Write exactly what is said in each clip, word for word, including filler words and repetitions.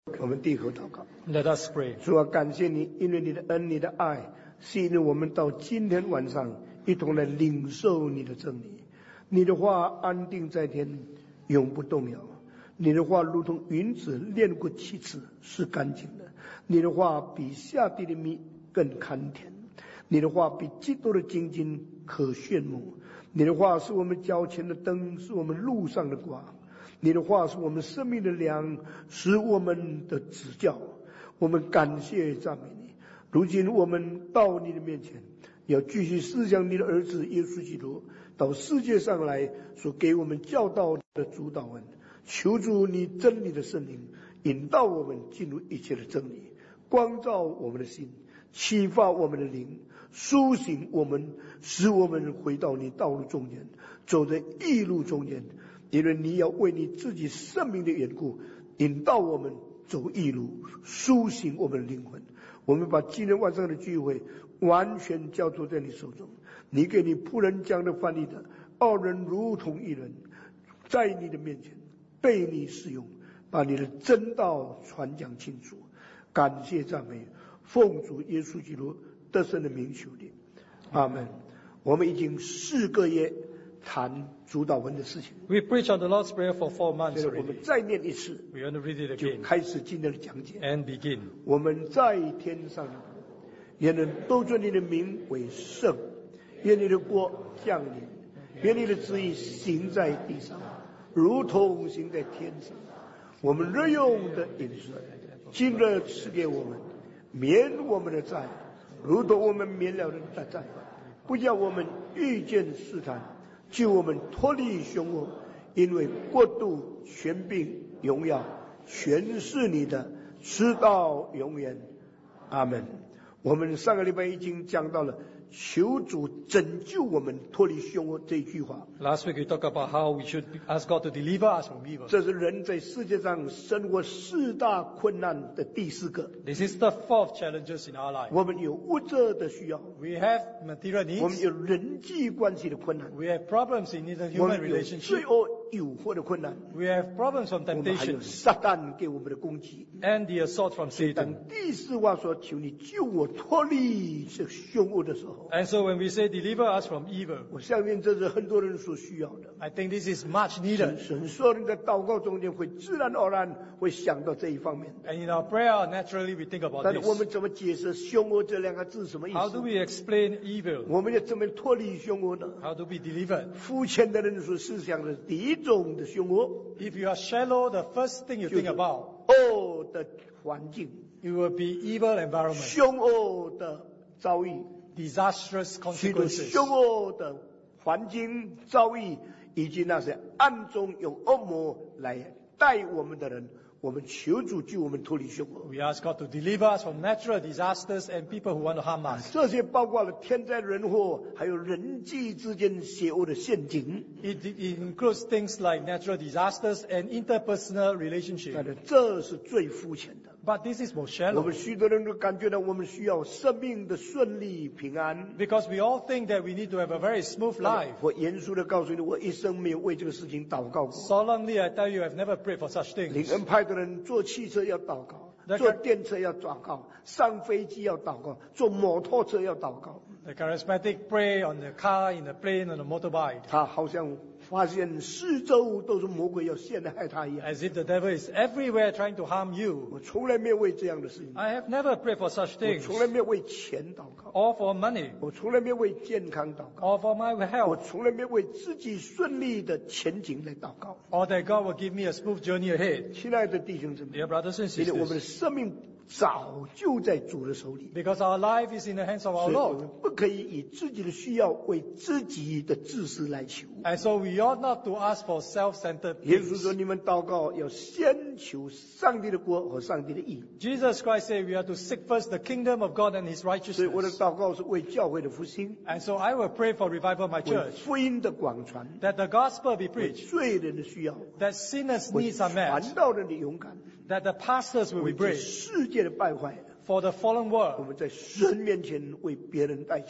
我们低头祷告。 Let us pray. 主啊，感谢你，因为你的恩、你的爱，吸引我们到今天晚上一同来领受你的真理。你的话安定在天，永不动摇。你的话如同云子炼过七次，是干净的。你的话比下地的蜜更甘甜。你的话比基督的精金可炫目。你的话是我们脚前的灯，是我们路上的光。你的话是我们生命的粮，使我们的指教。我们感谢赞美你。如今我们到你的面前，要继续思想你的儿子耶稣基督到世界上来所给我们教导的主导文。求主你真理的圣灵引导我们进入一切的真理，光照我们的心，启发我们的灵，苏醒我们，使我们回到你道路中间，走在义路中间。因为你要为你自己生命的缘故，引导我们走义路，苏醒我们的灵魂。我们把今天晚上的聚会完全交托在你手中。你给你仆人讲的翻译的，二人如同一人，在你的面前被你使用，把你的真道传讲清楚。感谢赞美，奉主耶稣基督得胜的名求的，阿门。我们已经四个月谈主导文的事情。 We preach on the Lord's Prayer for four months 现在我们 already. 再念一次， We want to read it 就 again 开始今天的讲解。 and begin. 我们在天上，愿人都尊你的名为圣，愿你的国降临，愿你的旨意行在地上，如同行在天上。我们日用的饮食，今日赐给我们，免我们的债，如同我们免了人的债，不叫我们遇见试探，救我们脱离凶恶。因为国度、权柄、荣耀，全是你的，直到永远。阿门。我们上个礼拜已经讲到了求主拯救我们脱离凶恶这一句话。 Last week we talked about how we should ask God to deliver us from evil. 这是人在世界上生活四大困难的第四个。 This is the fourth challenges in our life. 我们有物质的需要， We have material 我们 needs. 有人际关系的困难， We have problems in the 我 human 们有 relationship. 罪恶诱惑的困难， We have problems from 我们还有 temptation 撒旦给我们的攻击。 and the assault from Satan. 当第四话说求你救我脱离这凶恶的时候， And so when we say deliver us from evil, 我相信这是很多人所需要的。 I think this is much 神 needed. 神说你在祷告中间会自然而然会想到这一方面。 And in our prayer, naturally we think about 但是我 this. 们怎么解释凶恶这两个字什么意 How do 思？ we explain evil? 我们要怎么脱离凶恶呢？ How do we deliver? 肤浅的人所思想的第一种的凶恶， If you are shallow, the first thing you 就 think 是 about, 恶的环境、 it will be evil environment, 凶恶的遭遇， disastrous 许多 consequences. 凶恶的环境遭遇，以及那些暗中用恶魔来带我们的人，我们求主救我们脱离凶恶。 We ask God to deliver us from natural disasters and people who want to harm us. 这些包括了天灾人祸，还有人际之间邪恶的陷阱。 It, it includes things like natural disasters and interpersonal 但 relationship. 是这是最肤浅的。 But this is more 我 shallow 们许多人都感觉到我们需要生命的顺利平安。 because we all think that we need to have a very smooth life. 我严肃的告诉你，我一生没有为这个事情祷告过。 Solemnly, I tell you, I've never prayed for such 领 things. 恩派的人坐汽车要祷告， 那个坐电车要祷告，上飞机要祷告，坐摩托车要祷告。 The charismatic pray on the car, in the plane, on the motorbike, 他好像发现四周都是魔鬼要陷害他一样。 as if the devil is everywhere trying to harm you. 我从来没有为这样的事情， I have never prayed for such 我 things, 从来没有为钱祷告， or for money, 我从来没有为健康祷告， or for my 我 health, 从来没有为自己顺利的前景来祷告。 or that God will give me a smooth journey ahead. 亲爱的弟兄姊妹， Dear brothers and 因为我们的 sisters, 生命早就在主的手里， because our life is in the hands of 所 our 以我 Lord. 们不可以以自己的需要为自己的自私来求。 And so we ought not to ask for self-centered 耶稣说：“ things. 你们祷告要先求上帝的国和上帝的义。 Jesus Christ said we are to seek first the kingdom of God and His ” 所以我的 righteousness. 祷告是为教会的复兴， And so I will pray for revival of my 为 church, 福音的广传， that the gospel be 为 preached, 罪人的需要， that sinners' 为 needs are met, 传道人的勇敢， that the pastors will 为 be 这 brave, 世界的败坏， for the fallen 我 world. 们在神面前为别人代求。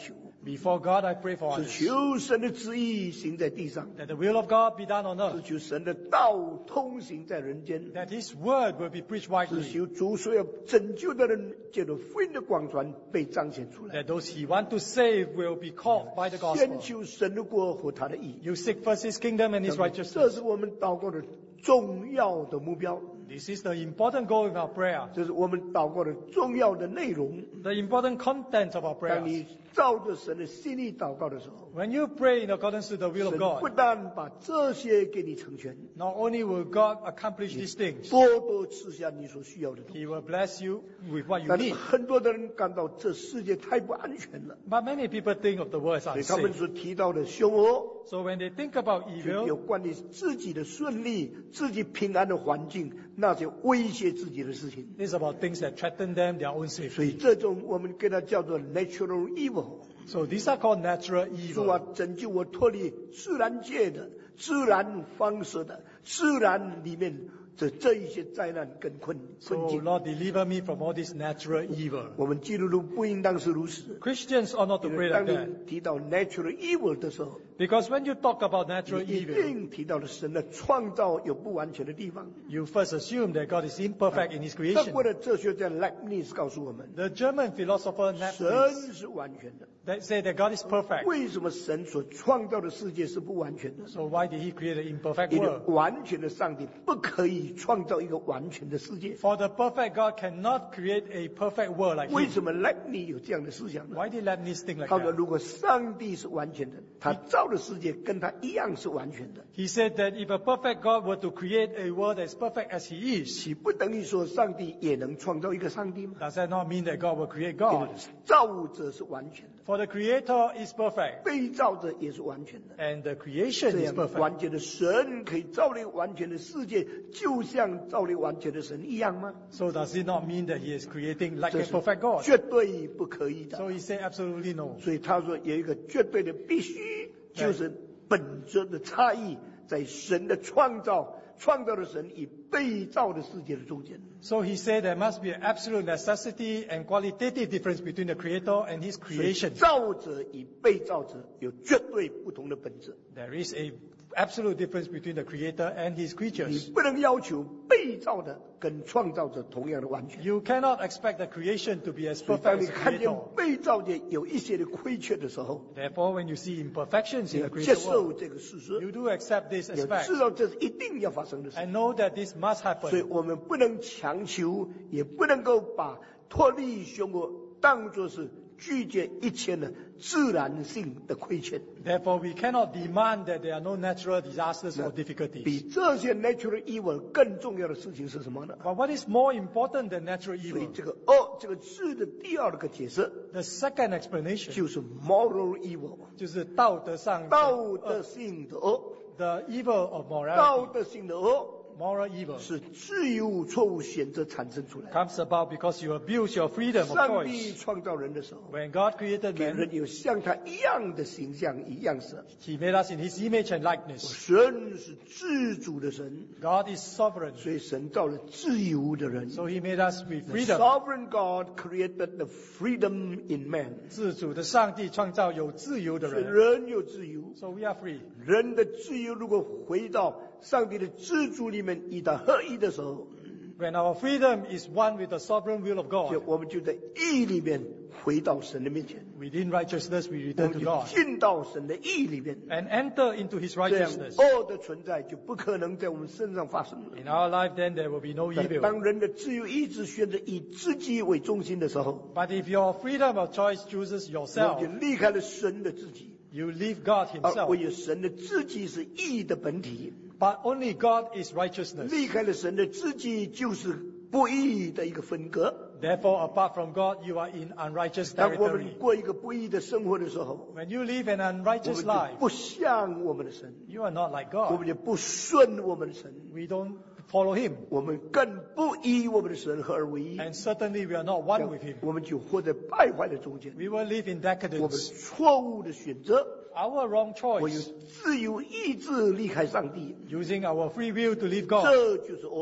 Before God, I pray for 是 others. 求神的旨意行在地上， That the will of God be done on 是 earth. 求神的道通行在人间， That His word will be preached 是 widely. 求主所有拯救的人借着福音的广传被彰显出来。 That those He want to save will be called by the 先 gospel. 求神的国和他的义， You seek first His kingdom and His 这 righteousness. 是我们祷告的重要的目标， This is the important goal in our prayer. 这是我们祷告的重要的内容。 The important content of our 当 prayers. 你照着神的心意祷告的时候， When you pray in accordance to the will of 神 God, 不但把这些给你成全， not only will God accomplish these things, 多多赐下你所需要的东西。 He will bless you with what you 但是 need. 很多的人感到这世界太不安全了， But many people think of the world as 所以他们 unsafe. 所提到的凶恶， So when they think about 就有 evil, 关于自己的顺利、自己平安的环境，那些威胁自己的事情。 it's about things that threaten them, their own 所以 safety. 这种我们给它叫做 natural evil。 So these are called natural 主啊 evil. 拯救我脱离自然界的、自然方式的、自然里面这这一些灾难跟困 So 困境。 Lord, deliver me from all this natural evil. 我们基督徒不应当是如此。 Christians ought not to 因 pray 为 like 当 that. 你提到 natural evil 的时候， Because when you talk about natural 你一 evil, 定提到了神的创造有不完全的地方。 you first assume that God is imperfect in His 德 creation. 国的哲学家 Leibniz 告诉我们， The German philosopher Leibniz 神是完全的。 that say that God is perfect. 为什么神所创造的世界是不完全的？ So why did He create an imperfect 一个 world? 完全的上帝不可以创造一个完全的世界。 For the perfect God cannot create a perfect world like 为 Him. 什么 Leibniz 有这样的思想呢？ Why did Leibniz think like 他说， that? 如果上帝是完全的，他造的世界跟他一样是完全的， He said that if a perfect God were to create a world as perfect as He is, 岂不等于说上帝也能创造一个上帝吗？ does that not mean that God will create 因 God? 为造者是完全的， For the Creator is perfect, 被造者也是完全的。 and the creation 这 is 样 perfect. 完全的神可以造了一个完全的世界，就像造了一个完全的神一样吗？ So does it not mean that He is creating like 这 a 是 perfect God? 绝对不可以的。 So He said absolutely no. 所以他说有一个绝对的必须，就是本质的差异，在神的创造、创造的神与被造的世界的中间。 So He said there must be an absolute necessity and qualitative difference between the Creator and His 所以 creation. 造者与被造者有绝对不同的本质。 There is a absolute difference between the Creator and His 你 creatures. 不能要求被造的跟创造者同样的完全。 You cannot expect the creation to be as 所以当 perfect 你 as the 看见 Creator. 被造界有一些的亏缺的时候， Therefore, when you see imperfections 你 in 要 the 接 created 受 world, 这个事实， you do accept this 你要 aspect 知道这是一定要发生的事。 and know that this must 所以 happen. 我们不能强求，也不能够把脱离凶恶当作是拒绝一切的自然性的亏欠。 Therefore, we cannot demand that there are no natural disasters or 比 difficulties. 这些 natural evil 更重要的事情是什么呢？ But what is more important than natural 所以 evil? 这个恶这个字的第二个解释 The second explanation 就是 moral evil， 就是道德上道德性的恶， the evil of 道 morality, 德性的恶 moral evil 是自由错误选择产生出来的。 comes about because you abuse your freedom of 上帝 choice. 创造人的时候， When God created 给 man, 人有像他一样的形象一样式。 He made us in His image and likeness. 神是自主的神， God is sovereign, 所以神造了自由的人。 so He made us with The freedom. sovereign God created the freedom in man， 自主的上帝创造有自由的所以人， 人有自由。 so we are free. 人的自由如果回到上帝的自主里面与他合一的时候， When our freedom is one with the sovereign will of 就 God, 我们就在义里面回到神的面前， within righteousness we 我 return 们 to 就 God 进到神的义里面， and enter into His 这样 righteousness. 恶的存在就不可能在我们身上发生了。 In our life, then there will be no 但 evil. 当人的自由意志选择以自己为中心的时候， But if your freedom of choice chooses 我们 yourself, 就离开了神的自己， you leave God 而 Himself. 唯有神的自己是义的本体。 But only God is righteousness. 离开了神的自己，就是不义的一个分割。 Therefore, apart from God, you are in unrighteous 当我 territory. 们过一个不义的生活的时候， When you live an 我们 unrighteous 就 life, 不像我们的神， you are not like 我 God. 们就不顺我们的神， We don't follow Him. 我们更不以我们的神合而为一， And certainly we are not one with Him. 我们就活在败坏的中间。 We will live in 我们 decadence. 错误的选择， Our wrong 我有 choice, 自由意志离开上帝， using our free will to leave God, 这就是恶。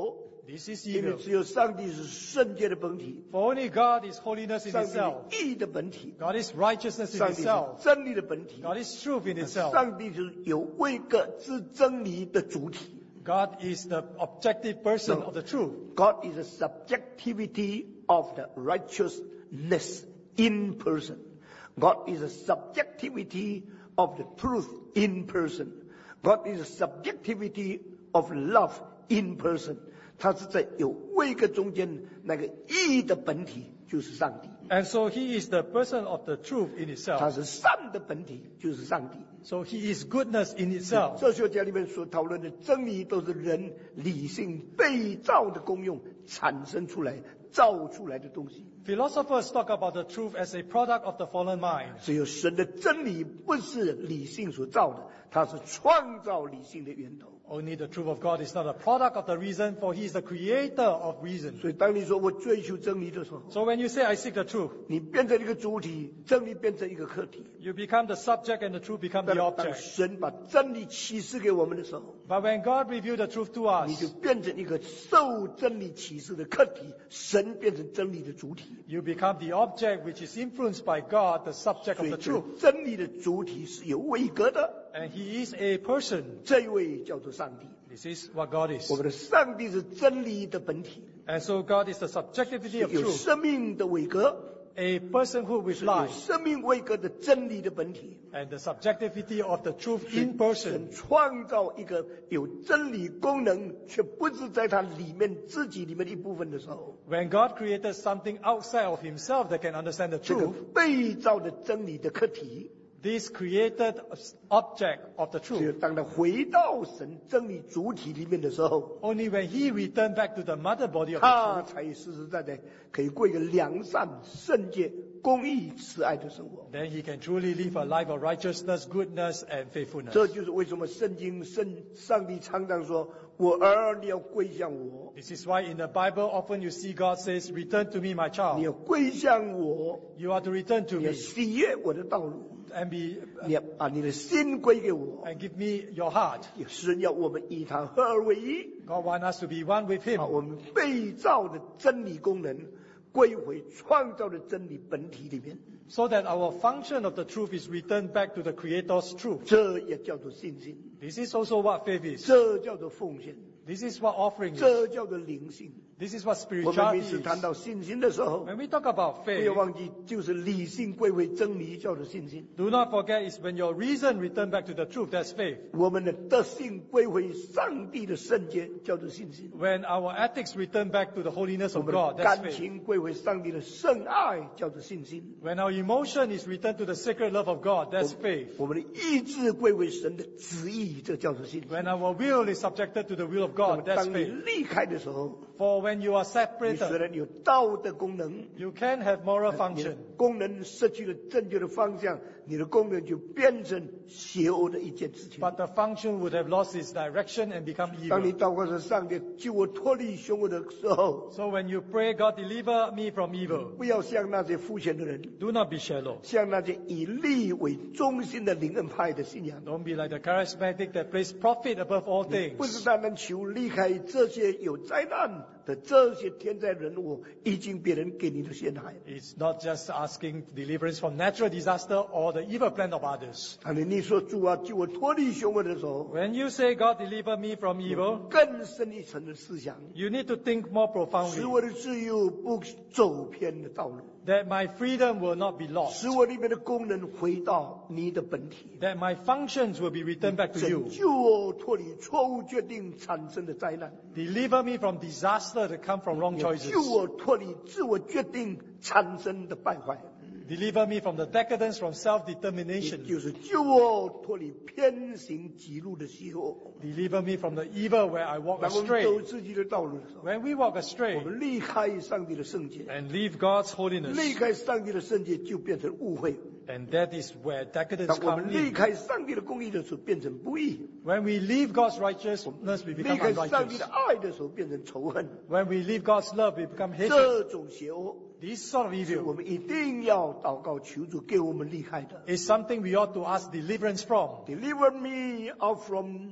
This is 因为 evil. 只有上帝是圣洁的本体， For only God is holiness in 上帝是 itself. 义的本体， God is righteousness in 上帝是 itself. 真理的本体， God is truth in itself. 上帝是有位格之真理的主体。 God is the objective person No. of the truth. God is the subjectivity of the righteousness in person. God is the subjectivity of the truth in person. God is the subjectivity of love in person. 它是在有位格中间那个义的本体就是上帝， And so he is the person of the truth in 它 itself. 是善的本体就是上帝。 So he is goodness in itself. 哲学家里面所讨论的真理，都是人理性被造的功用产生出来、造出来的东西。 Philosophers talk about the truth as a product of the fallen mind. 只有神的真理不是理性所造的，它是创造理性的源头。 Only the truth of God is not a product of the reason, for he is the creator of reason. 所以，当你说我追求真理的时候， So when you say, I seek the truth, 你变成一个主体，真理变成一个客体。 you become the subject and the truth become 当 the 当 object. 神把真理启示给我们的时候， But when God revealed the truth to 你 us, 就变成一个受真理启示的客体，神变成真理的主体。 you become the object which is influenced by God, the subject 所 of 以 the 这 truth. 真理的主体是有位格的， And he is a person. 这一位叫做上帝。 This is what God is. 我们的上帝是真理的本体， And so God is the subjectivity of 有 truth. 生命的位格， A personhood with 有 life. 生命位格的真理的本体。 And the subjectivity of the truth in person. 神创造一个有真理功能，却不是在它里面自己里面的一部分的时候， When God created something outside of himself that can understand the 这个 truth, 被造的真理的课题， this created object of the 只有 truth, 当他回到神真理主体里面的时候， only when he returned back to the mother body of the 他 truth, 才实实在在可以过一个良善、圣洁、公义、慈爱的生活。 then he can truly live a life of righteousness, goodness, and faithfulness. 这就是为什么圣经圣上帝常常说：“我儿，你要归向我， This is why in the Bible often you see God says, return to me, my 你 child. 要归向我， You are to return to 你要 me 喜悦我的道路， and be 你要把你的心归给我。” and give me your heart. 神要我们以他合而为一， God wants us to be one with 把 him. 我们被造的真理功能归回创造的真理本体里面， So that our function of the truth is returned back to the Creator's truth. 这也叫做信心， This is also what faith is. 这叫做奉献， This is what offering is. 这叫做灵性。 This is what 我们每 spirituality 次谈 is. 到信心的时候， When we talk about 不 faith, 要忘记，就是理性归回真理，叫做信心； do not forget is when your reason return back to the truth, that's faith. 我们的德性归回上帝的圣洁，叫做信心； When our ethics return back to the holiness 我 of 们 God, 的 that's 感 faith. 情归回上帝的圣爱，叫做信心； When our emotion is returned to the sacred love of God, that's faith. 我们的意志归为神的旨意，这叫做信心。 When our will is subjected to the will of God, 当 that's 你 faith. 离开的时候， For when you are 你虽 separated, 然有道德功能， you can have moral 你的 function, 功能失去了正确的方向，你的功能就变成邪恶的一件事情。 but the function would have lost its direction and become 当你 evil. 祷告说上帝救我脱离凶恶的时候， So when you pray, God deliver me from evil, 不要像那些肤浅的人， do not be shallow. 像那些以利为中心的灵恩派的信仰， Don't be like the charismatic that place profit above all 不是 things. 单单求离开这些有灾难的这些天灾人祸，已经别人给你的陷害。 It's not just asking deliverance from natural disaster or the evil plan of others. 当你你说主啊救我脱离凶恶的时候， When you say, God deliver me from evil, 更深一层的思想， you need to think more 使 profoundly 我的自由不走偏的道路， that my freedom will not be lost, 使我里面的功能回到你的本体， that my functions will be returned back to 拯 you. 救我脱离错误决定产生的灾难， Deliver me from disaster that come from wrong 救 choices. 我脱离自我决定产生的败坏， Deliver me from the decadence from self-determination. 就是救我脱离偏行极路的邪恶。 Deliver me from the evil where I walk 当我们走 astray. 自己的道路的时候， When we walk 我 astray 们离开上帝的圣洁， and leave God's 离 holiness, 开上帝的圣洁就变成误会。 and that is where decadence 当我 comes 们离 in. 开上帝的公义的时候，变成不义； When we leave God's righteousness, we 离 become 开上帝 unrighteous. 的爱的时候，变成仇恨。 When we leave God's love, we become hatred. 这种邪恶， This sort of 是我 evil 们一定要祷告求主给我们离开的。 is something we ought to ask deliverance from. Deliver me out from the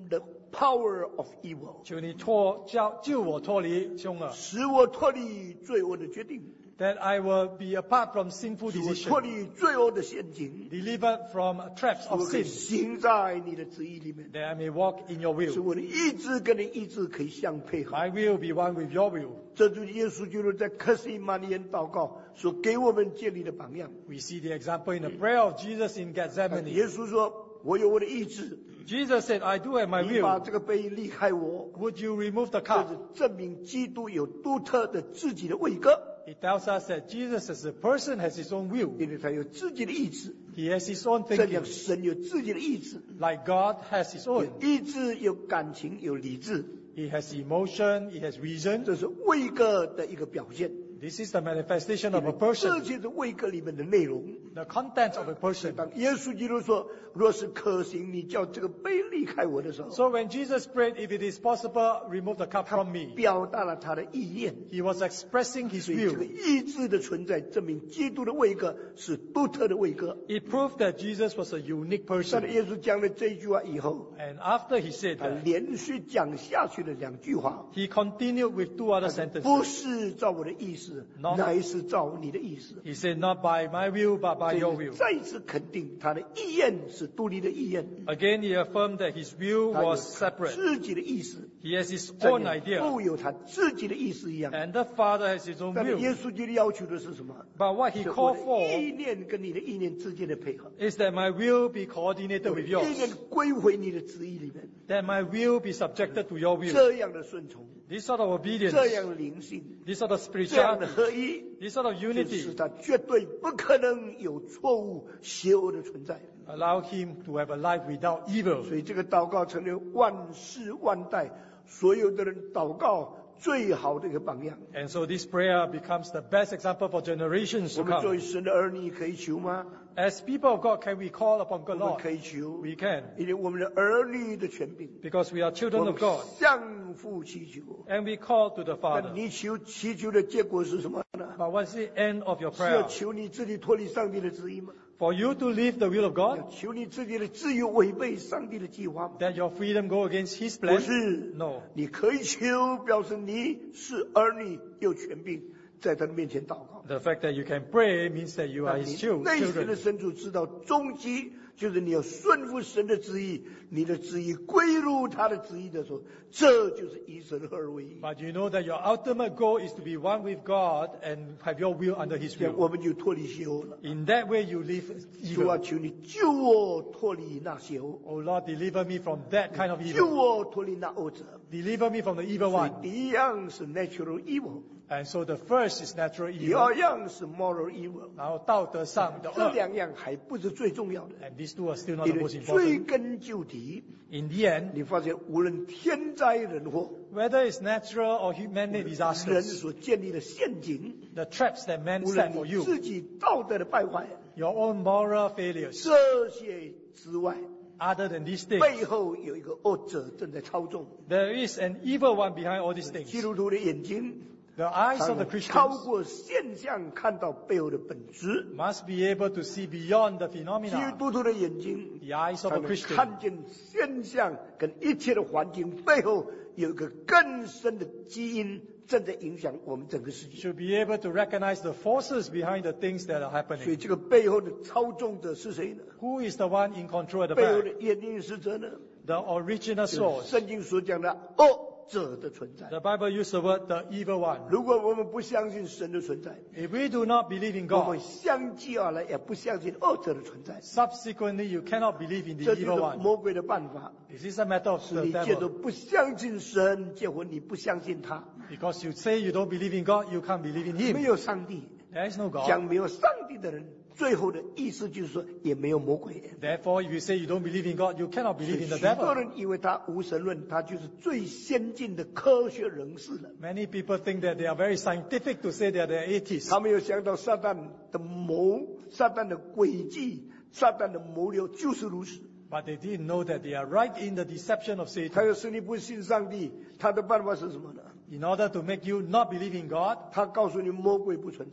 power of evil， 求你脱救救我脱离凶恶， 使我脱离罪恶的决定， that I will be apart from sinful 使我脱 decision, 离罪恶的陷阱， delivered from traps 使 of 我可以 sin, 行在你的旨意里面， that I may walk in your 使 will. 我的意志跟你意志可以相配合。 My will be one with your will. 这就是耶稣基督在克西马尼园祷告所给我们建立的榜样。 We see the example in the prayer of Jesus in 耶 Gethsemane. 稣说：“我有我的意志， Jesus said, I do have my 你把 will. 这个杯离开我。” Would you remove the 这 cup? 是证明基督有独特的自己的位格， It tells us that Jesus as a person has his own will. 因为他有自己的意志， He has his own 这样 thinking, 神有自己的意志， like God has his 有 own. 意志，有感情，有理智， He has emotion, he has reason. 这是位格的一个表现。 This is the manifestation of a 这 person, 就是位格里面的内容。 the content of a person. 当耶稣基督说：“若是可行，你叫这个杯离开我的时候，” So when Jesus prayed, if it is possible, remove the cup from me. 表达了他的意念。 He was expressing his 所以这个 will. 意志的存在，证明基督的位格是独特的位格。 It proved that Jesus was a unique 但 person. 是耶稣讲了这句话以后， And after he said 他 that, 连续讲下去的两句话。 he continued with two other 不 sentences. 是照我的意思， No. 乃是照你的意思。 He said, not by my will, but by 所 your 以 will. 再一次肯定他的意愿是独立的意愿， Again, he affirmed that his will 他有 was 他 separate. 自己的意思， He has his 正 own 如 idea. 父有他自己的意思一样。 And the Father has his own 但是耶 will. 稣基督要求的是什么？ But what he 是我 called 的 for 意念跟你的意念之间的配合， is that my will be coordinated 我的 with 意 yours. 念归回你的旨意里面， That my will be subjected to your will. 这样的顺从， This sort of 这 obedience, 样的灵性， this sort of 这样的 spirituality, 合一， this sort of 就使 unity 他绝对不可能有错误、邪恶的存在。 allow him to have a life without evil. 所以这个祷告成为万世万代所有的人祷告最好的一个榜样。 And so this prayer becomes the best example for generations 我 to 们作为 come. 神的儿女可以求吗？ As people of God, can we call upon 我 God 们 Lord? 可以求， We can, 因为我们的儿女的权柄， because we are 我 children 们 of God. 向父祈求。 And we call to the 但 Father. 你求祈求的结果是什么呢？ But what's the end of your 是要 prayer? 求你自己脱离上帝的旨意吗？ For you to live the will of 要 God? 求你自己的自由违背上帝的计划吗？ That your freedom go against His 不 plan? 是， No. 你可以求，表示你是儿女，有权柄，在他的面前祷告。 The fact that you can pray means that you are 但 His 你 chil- 内心的 children. 深处知道，终极就是你要顺服神的旨意，你的旨意归入他的旨意的时候，这就是以神合而为一。 But you know that your ultimate goal is to be one with God and have your will under His 这样 will. 我们就脱离邪恶了。 In that way you live 主啊， evil. 求你救我脱离那邪恶， Oh Lord, deliver me from that kind of 救 evil. 我脱离那恶者。 Deliver me from the evil 所以 one. 第一样是 natural evil， And so the first is natural 第 evil. 二样是 moral evil。 然后道德上的这恶。 两样还不是最重要的， And these two are still not 因 the 为 most 追 important. 根究底， In the end, 你发现无论天灾人祸， whether it's natural or man-made 人 disasters, 所建立的陷阱， the traps that man 无 set 论 for 你 you, 自己道德的败坏， your own moral failures, 这些之外， other than these things, 背后有一个恶者正在操纵。 there is an evil one behind all these 基 things. 督徒的眼睛 The eyes 常 of the 常超 Christians 过现象，看到背后的本质。 must be able to see beyond the 基 phenomena. 督徒的眼睛 The eyes of 他 a 们 Christian 看见现象跟一切的环境背后有一个更深的基因正在影响我们整个世界。 should be able to recognize the forces behind the things that are 所以 happening. 这个背后的操纵者是谁呢？ Who is the one in control at the 背后 back? 的演绎是者呢？ The original 就是 source. 圣经所讲的恶者的存在。 The Bible used the word the evil one. 如果我们不相信神的存在， If we do not believe in 我们 God, 相继而来也不相信恶者的存在。 subsequently you cannot believe in 这 the 就 evil 是 one. 魔鬼的办法， This is a matter of 是 the 你借着 devil. 不相信神结婚，你不相信他， Because you say you don't believe in God, you can't believe in 没 Him. 有上帝。 There is no God. 讲没有上帝的人，最后的意思就是说也没有魔鬼。 Therefore, if you say you don't believe in God, you cannot 所 believe 以 in the 许多 devil. 人以为他无神论，他就是最先进的科学人士了。 Many people think that they are very scientific to say that they are atheists. 他没有想到撒旦的谋、撒旦的诡计、撒旦的谋略就是如此。 But they didn't know that they are right in the deception of 他 Satan. 要使你不信上帝，他的办法是什么呢？ In order to make you not believe in God, 他告诉你魔鬼不存在，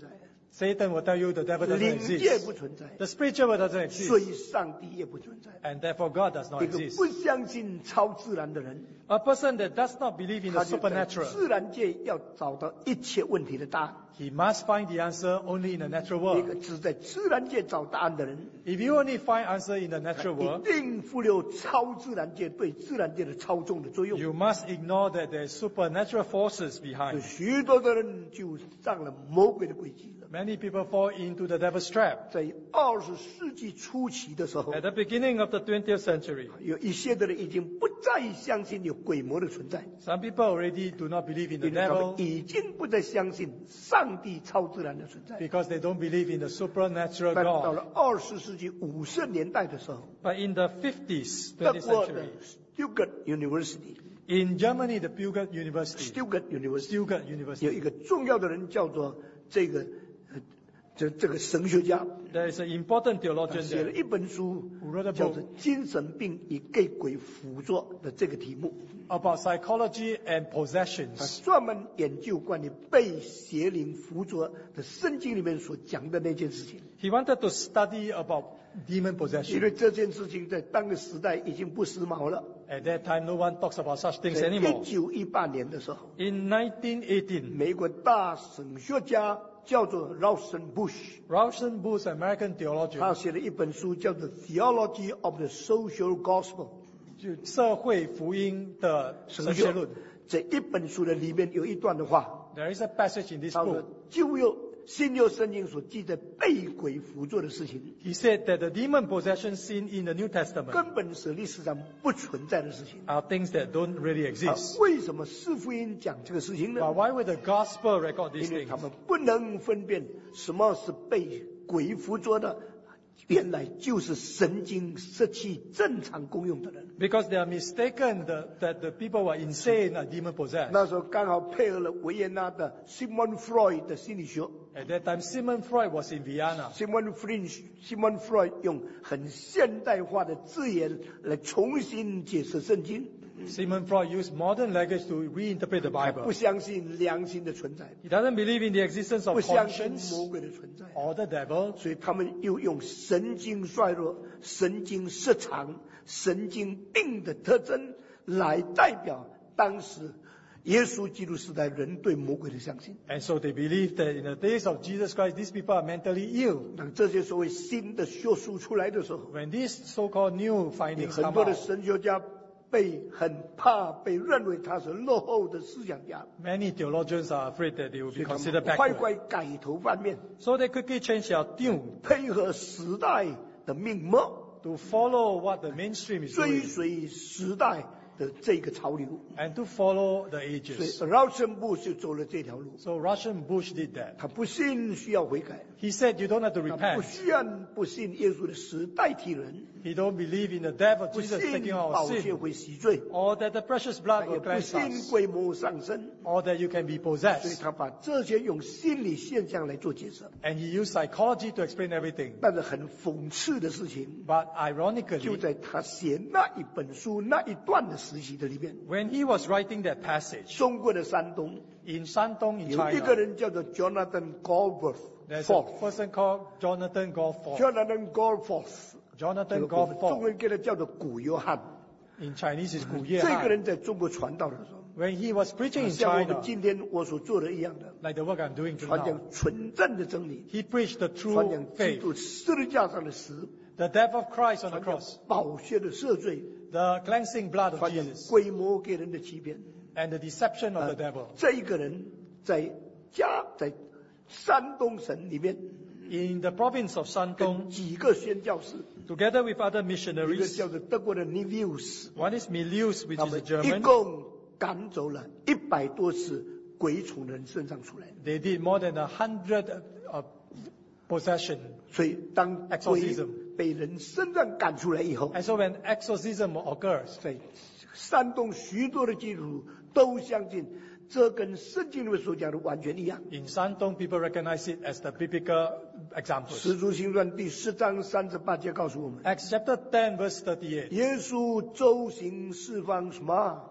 Satan will tell you the devil doesn't 灵界 exist. 不存在， The spiritual world doesn't 所 exist. 以上帝也不存在。 And therefore God does not 一个 exist. 不相信超自然的人， A person that does not believe in the 他就在 supernatural, 自然界要找到一切问题的答案。 he must find the answer only in the natural 一 world. 个只在自然界找答案的人， If you only find answer in the natural 一 world, 定忽略超自然界对自然界的操纵的作用。 you must ignore that there are supernatural forces 有 behind. 许多的人就上了魔鬼的轨迹了。 Many people fall into the devil's trap. 在二十世纪初期的时候， At the beginning of the twentieth century, 有一些的人已经不再相信有鬼魔的存在， some people already do not believe in the 因为他们 devil 已经不再相信上帝超自然的存在。 because they don't believe in the supernatural 但到 God. 了二十世纪五十年代的时候， But in the fifties, 德 twentieth 国的 century, Stuttgart University，Stuttgart in Germany, the Stuttgart University, University Stuttgart 有 University, 一个重要的人叫做这个呃这这个神学家， there is an important 他 theologian 写了 there 一本书 who wrote a 叫做 book 《精神病与给鬼辅佐》的这个题目。 about psychology and 他 possessions. 专门研究关于被邪灵辅佐的圣经里面所讲的那件事情， He wanted to study about demon 因 possession. 为这件事情在当个时代已经不时髦了。 At that time, no one talks about such things 在一 anymore. 九一八年的时候， In nineteen eighteen, 美国大神学家叫做 Rawson Bush， Rawson Bush, American 他 theologian, 写了一本书叫做《Theology of the Social Gospel》。 就社会福音的神学论。 这一本书的里面有一段的话， There is a passage in this 他说 book. 旧约新约圣经所记载被鬼辅佐的事情， He said that the demon possession seen in the New Testament 根本是历史上不存在的事情。 are things that don't really 啊 exist. 为什么四福音讲这个事情 But 呢？ why would the gospel record these 因为 things? 他们不能分辨什么是被鬼辅佐的，原来就是神经失去正常功用的人。 Because they are mistaken that, that the people who are insane are demon possessed. 那时候刚好配合了维也纳的 Sigmund Freud 的心理学。 At that time, Sigmund Freud was in Vienna. Sigmund Freud Sigmund Freud 用很现代化的字眼来重新解释圣经。 Sigmund Freud used modern language to reinterpret the 不 Bible. 相信良心的存在， He doesn't believe in the existence 不 of 相信 conscience 魔鬼的存在， or the devil. 所以他们又用神经衰弱、神经失常、神经病的特征来代表当时耶稣基督时代人对魔鬼的相信。 And so they believe that in the days of Jesus Christ, these people are mentally ill. 当这些所谓新的学术出来的时候， When these so-called new findings 很 come 多的 out, 神学家被很怕被认为他是落后的思想家， many theologians are afraid that they will 所以 be 他 considered 们快 backward. 快改头换面， So they quickly change their tune 配合时代的命脉， to follow what the mainstream is 追 doing 随时代的这个潮流。 and to follow the 所以 ages. 饶森布就走了这条路， So Russian Bush did that. 他不信需要悔改， He said you don't have to 他不 repent. 需要不信耶稣的死代替人， He don't believe in the death of 不 Jesus 信 taking our 宝血 sin, 会洗罪， or that the precious 他 blood 也 will 不 cleanse 信 us, 鬼魔上身， or that you can be 所以 possessed. 他把这些用心理现象来做解释。 And he used psychology to explain everything. 但是很讽刺的事情， But 就 ironically, 在他写那一本书那一段的时期的里面， when he was writing that passage 中国的山东 in Shandong in 有一个 China, 人叫做 Jonathan Goldberg。 there's a person called Jonathan Goforth. Jonathan Goldforth， Jonathan 中 Goforth. 文给他叫做古约翰。 In Chinese is Gu Ye 这个 Han. 人在中国传道的时候， When he was preaching in 像我们 China, 今天我所做的一样的， like the work I'm doing 传 now, 讲纯正的真理， he preached the 传 true 讲基 faith, 督十字架上的死， the death of Christ on the 传讲 cross, 宝血的赦罪， the cleansing blood of 传讲 Jesus, 鬼魔给人的欺骗。 and the deception of the devil. 这一个人在家在山东省里面， In the province of 跟 Shandong, 几个宣教士， together with other 一个 missionaries, 叫做德国的 Nevius， one is Milius, which 他 is 们 a 一 German. 共赶走了一百多次鬼从人身上出来。 They did more than a hundred uh, possession. 所以当鬼 Exorcism 被人身上赶出来以后， And so when exorcism occurs, 在山东许多的基督徒都相信，这跟圣经里面所讲的完全一样。 in Shandong, people recognize it as the biblical examples. 使徒行传第十章三十八节告诉我们， Acts chapter ten, verse thirty-eight. 耶稣周行四方什么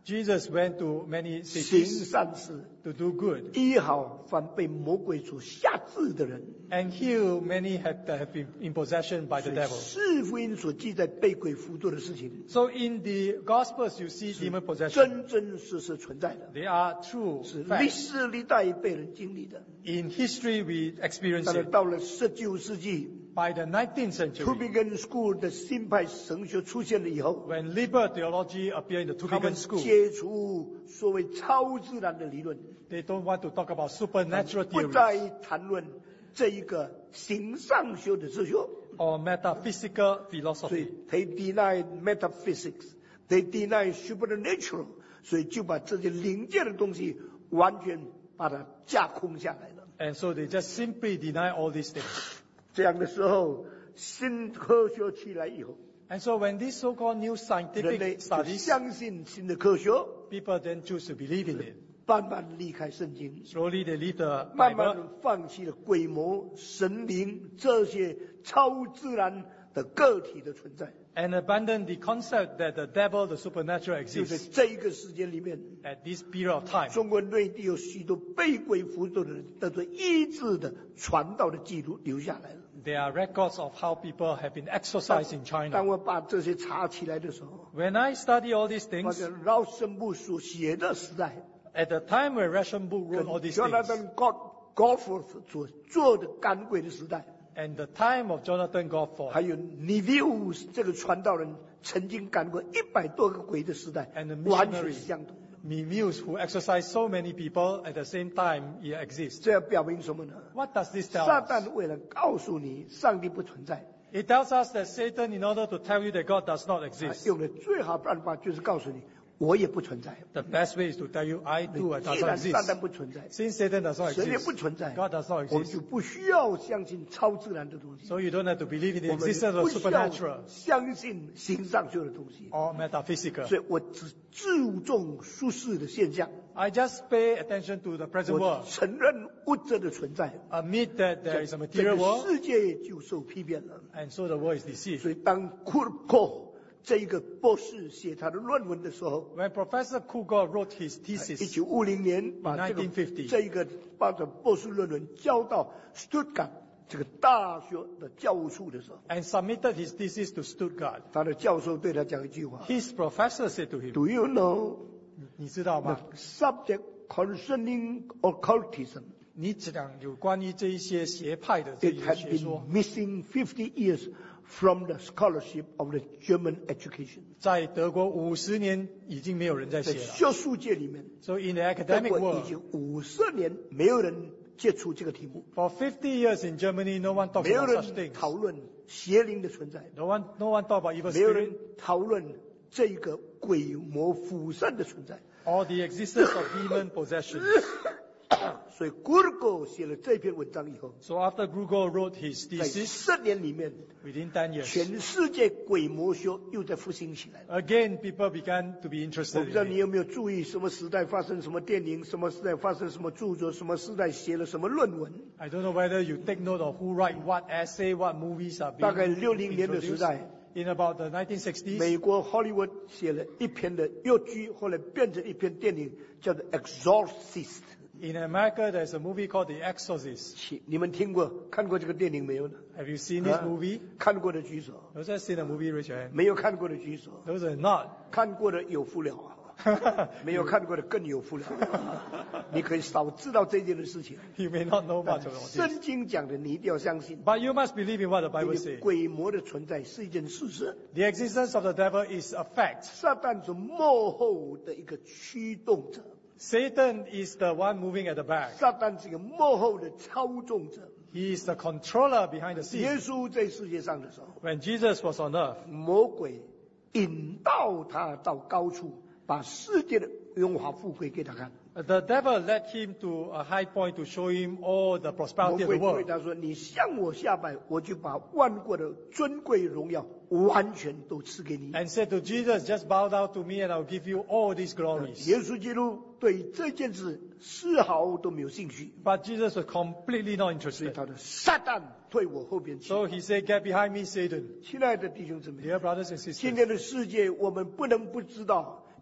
Jesus went to many 行 cities 善事， to do good 医好凡被魔鬼所辖制的人。 and heal many have, that have been in possession by the 所以 devil. 四福音所记载被鬼附作的事情， So in the Gospels, you see demon possession. 真真实实存在的， They are true 是历 facts. 史历代被人经历的。 In history, we experience 但是 it. 到了十九世纪 By the nineteenth ，To century, Begin School 的新派神学出现了以后， when liberal theology appeared in the 他们 Tübingen school, 解除所谓超自然的理论， they don't want to talk about supernatural 不 theories 再谈论这一个形上学的哲学， or metaphysical 所 philosophy. 以 they deny metaphysics, they deny supernatural， 所以就把这些灵界的东西完全把它架空下来了。 And so they just simply deny all these things. 这样的时候，新科学起来以后， And so when these so-called new 人类 scientific 就 studies, 相信新的科学， people then choose to believe in it. 慢慢离开圣经， Slowly they leave the 慢慢 Bible 地放弃了鬼魔、神灵这些超自然的个体的存在。 and abandon the concept that the devil, the supernatural 就在 exists 这一个时间里面， at this period of time. 中国内地有许多被鬼附作的人得到医治的传道的记录留下来了。 There are records of how people have been exorcised in 当 China. 我把这些查起来的时候， When I study all these 发 things, 现老神部所写的时代， at the time when Rauschenbusch 跟 wrote all these Jonathan things, Goforth 所做的赶鬼的时代， and the time of Jonathan 还 Goforth, 有 Nevius 这个传道人曾经赶过一百多个鬼的时代 And the， 完全 missionary 是相同的。 Mimius, who exorcised so many people at the same time, it exists. 这表明什么呢？ What does this tell 撒 us? 旦为了告诉你上帝不存在， It tells us that Satan, in order to tell you that God does not 他 exist, 用的最好办法就是告诉你，我也不存在。 the best way is to tell you, I too I 既 does not 然撒旦 exist. 不存在， Since Satan does not 神也不 exist, 存在， God does not 我们 exist. 就不需要相信超自然的东西， So you don't have to believe in the 我们 existence 不 of 需 supernatural 要相信形上学的东西。 or metaphysical. 所以我只注重舒适的现象， I just pay attention to the present 我 world. 承认物质的存在， Admit that there is a 这 material 个 world, 世界就受批变了。 and so the world is deceived. 所以当库尔科这一个博士写他的论文的时候， When Professor Kugel wrote his 一 thesis 九五零年把这个 1950 这一个把这博士论文交到 Stuttgart 这个大学的教务处的时候， and submitted his thesis to Stuttgart, 他的教授对他讲一句话 his professor said to him, ：“Do you know 你知道 the 吗？ subject concerning occultism? 你讲有关于这一些邪派的这 It 一 has 些 been 说， missing fifty years from the scholarship of the German education。 在德国五十年已经没有人在在写了。 学术界里面， So in the 德 academic 国已 world, 经五十年没有人接触这个题目， for fifty years in Germany, no one talks 没有 about such 人 things. 讨论邪灵的存在， No one, no one talk about evil 没有 spirit 人讨论这一个鬼魔附身的存在。 or the existence of demon possession. 所以古尔戈写了这篇文章以后， So after Grugel wrote his 在 thesis, 十年里面， within ten years, 全世界鬼魔学又在复兴起来了。 again people began to be 我 interested 不知道 in 你 it. 有没有注意，什么时代发生什么电影，什么时代发生什么著作，什么时代写了什么论文。 I don't know whether you take note of who write what essay, what movies are 大概 being 六零年的时 introduced. 代， In about the nineteen sixties, 美国 Hollywood 写了一篇的粤剧，后来变成一篇电影，叫做《Exorcist》。 in America, there's a movie called The Exorcist. 请你们听过、看过这个电影没有呢？ Have you seen this 啊 movie? 看过的举手， Those that seen the movie, raise your hand. 没有看过的举手。 Those are not. 看过的有福了啊，没有看过的更有福了。你可以少知道这件的事情。 You may not know much about this. 圣经讲的，你一定要相信。 But you must believe in what the 因 Bible 为 says. 鬼魔的存在是一件事实， The existence of the devil is a fact. 撒旦是幕后的一个驱动者， Satan is the one moving at the back. 撒旦是一个幕后的操纵者。 He is the controller behind the 耶 scene. 稣在世界上的时候， When Jesus was on earth, 魔鬼引导他到高处，把世界的荣华富贵给他看。 the devil led him to a high point to show him all the 魔 prosperity of 鬼 the 对 world. 他说：“你向我下拜，我就把万国的尊贵荣耀完全都赐给你。” And said to Jesus, just bow down to me and I'll give you all these glories. 耶稣基督对这件事丝毫都没有兴趣， But Jesus was completely not 所以 interested. 他的撒旦退我后边去。 So he said, get behind me, Satan. 亲爱的弟兄姊妹， Dear brothers and 今 sisters, 天的世界我们不能不知道，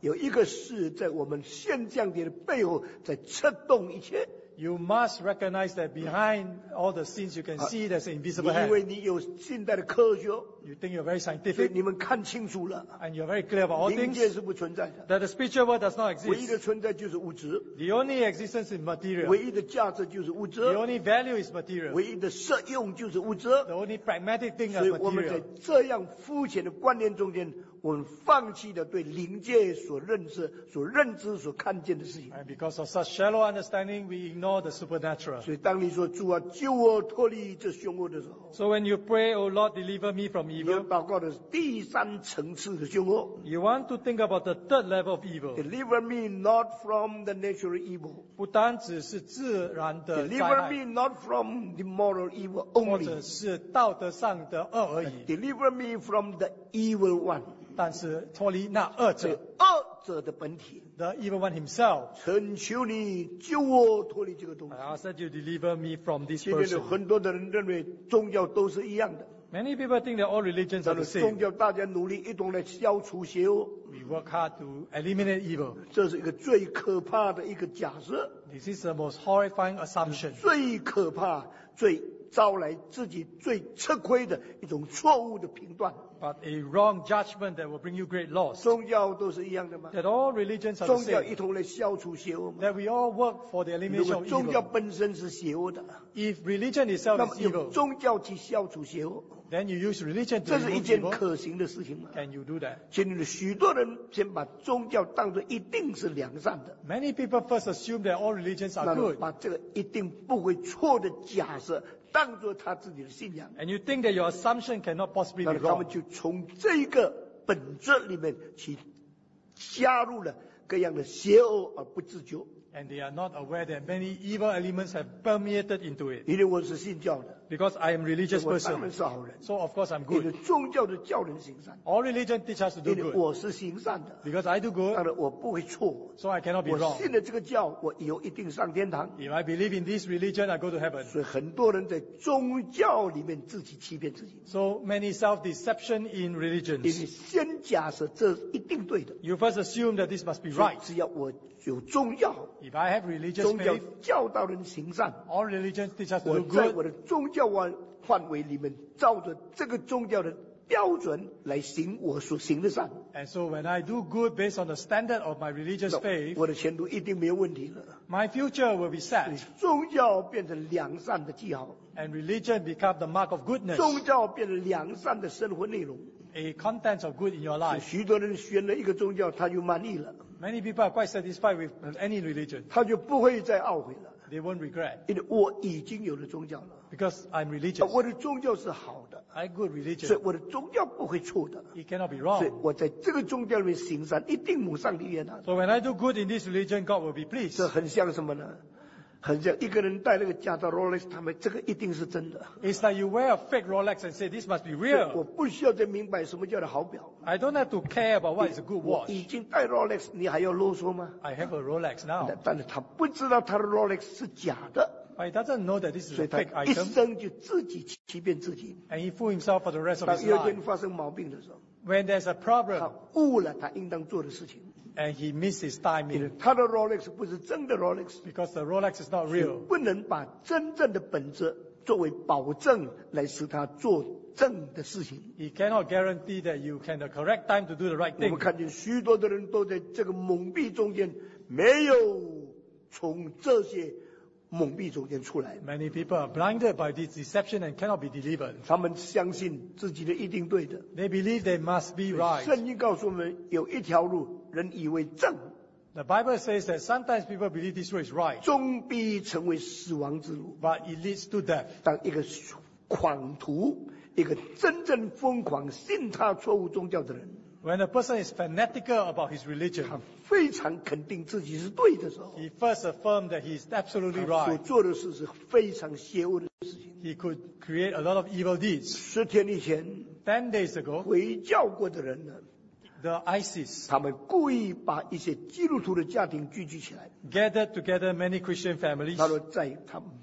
有一个事在我们现降点的背后在策动一切。 You must recognize that behind all the scenes, you can see there's an 你 invisible 因为 hand. 你有现代的科学， You think you're very 所以 scientific 你们看清楚了， and you're very clear about all 灵界 things, 是不存在的， that the spiritual world does not 唯一的 exist. 存在就是物质， The only existence is material. 唯一的价值就是物质， The only value is material. 唯一的实用就是物质。 The only pragmatic thing 所 is 以我们在 material. 这样肤浅的观念中间，我们放弃了对灵界所认识、所认知、所看见的事情。 And because of such shallow understanding, we ignore the supernatural. 所以当你说主啊救我脱离这凶恶的时候， So when you pray, oh Lord, deliver me from 你要 evil, 祷告的是第三层次的凶恶。 you want to think about the third level of evil. Deliver me not from the natural evil. 不单只是自然的灾 Deliver 害， me not from the moral evil 或者 only. 是道德上的恶而已， Deliver me from the evil one. 但是脱离那恶这者恶者的本体， ，the evil one himself. 恳求你救我脱离这个东西 I。ask that you deliver me from this 今天有 person. 很多的人认为宗教都是一样的， Many people think that all religions 但 are the 是宗 same. 教大家努力一同来消除邪恶， We work hard to eliminate evil. 这是一个最可怕的一个假设， This is the most horrifying assumption. 最可怕、最招来自己最吃亏的一种错误的评断。 But a wrong judgment that will bring you great loss. 宗教都是一样的吗？ That all religions are 宗 the 教一 same. 同来消除邪恶吗？ That we all work for the 如 elimination 果 of 宗教 evil. 本身是邪恶的， If religion itself 那 is 么用 evil, 宗教去消除邪恶， then you use religion to 这是一 remove 件 evil. 可行的事情吗？ Can you do that? 今天的许多人先把宗教当作一定是良善的， Many people first assume that all religions 那 are 么 good. 把这个一定不会错的假设当作他自己的信仰， And you think that your assumption cannot possibly 那 be 么他们 wrong. 就从这个本质里面去加入了各样的邪恶而不自觉。 And they are not aware that many evil elements have permeated into it. 因为我是信教的， Because I am a religious 我当然 person. 是好人。 So of course I'm 因为 good. 宗教的教人行善， All religion teach us to do 因为 good. 我是行善的， Because I do 当 good, 然我不会错。 so I cannot be 我 wrong. 信了这个教，我以后一定上天堂。 If I believe in this religion, I go to heaven. 所以很多人在宗教里面自己欺骗自己， So many self-deception in 因为 religions. 先假设这一定对的， You first assume that this must be 所以 right. 只要我有宗教， If I have religious 宗教 faith, 教导人行善， all religions teach us to 我 do 在 good. 我的宗教范范围里面，照着这个宗教的标准来行我所行的善， And so when I do good based on the standard of my religious 那 faith, 我的前途一定没有问题了。 my future will be set. 宗教变成良善的记号， And religion become the mark of goodness, 宗教变成良善的生活内容。 a content of good in your life. 许多人选了一个宗教，他就满意了， Many people are quite satisfied with any religion. 他就不会再懊悔了， They won't regret 因为我已经有了宗教了， because I'm 啊 religious. 我的宗教是好的， I good 所以 religion. 我的宗教不会错的， It cannot be 所以 wrong. 我在这个宗教里面行善，一定蒙上帝悦纳。 So when I do good in this religion, God will be pleased. 这很像什么呢？很像一个人戴那个假的 Rolex，他们这个一定是真的。 It's like you wear a fake Rolex and say this must be 我 real. 不需要再明白什么叫做好表， I don't have to care about what is a good 我 watch. 已经戴 Rolex，你还要啰嗦吗？ I have a Rolex now. 但但是他不知道他的 Rolex 是假的， But he doesn't know that this is 所 a 以他 fake 一 item. 生就自己欺骗自己。 And he fooled himself for the rest of 当 his 有一 life. 天发生毛病的时候， When there's a 他 problem 误了他应当做的事情， and he missed his 因为 timing 他的 Rolex 不是真的 Rolex， because the Rolex is not 所以 real. 不能把真正的本质作为保证来使他做正的事情。 He cannot guarantee that you can the correct time to do the right 我们 thing. 看见许多的人都在这个蒙蔽中间，没有从这些蒙蔽中间出来。 Many people are blinded by this deception and cannot be delivered. 他们相信自己的一定对的。 They believe they must be right. 圣经告诉我们，有一条路，人以为正， The Bible says that sometimes people believe this way is right, 终必成为死亡之路。 but it leads to death. 当一个狂徒，一个真正疯狂信他错误宗教的人， When a person is fanatical about his 他 religion, 非常肯定自己是对的时候， he first affirmed that he is absolutely 他所 right. 做的事是非常邪恶的事情。 He could create a lot of evil deeds. 十天以前， Ten days ago, 回教过的人呢， the ISIS 他们故意把一些基督徒的家庭聚集起来， gathered together many Christian families. 他说在他们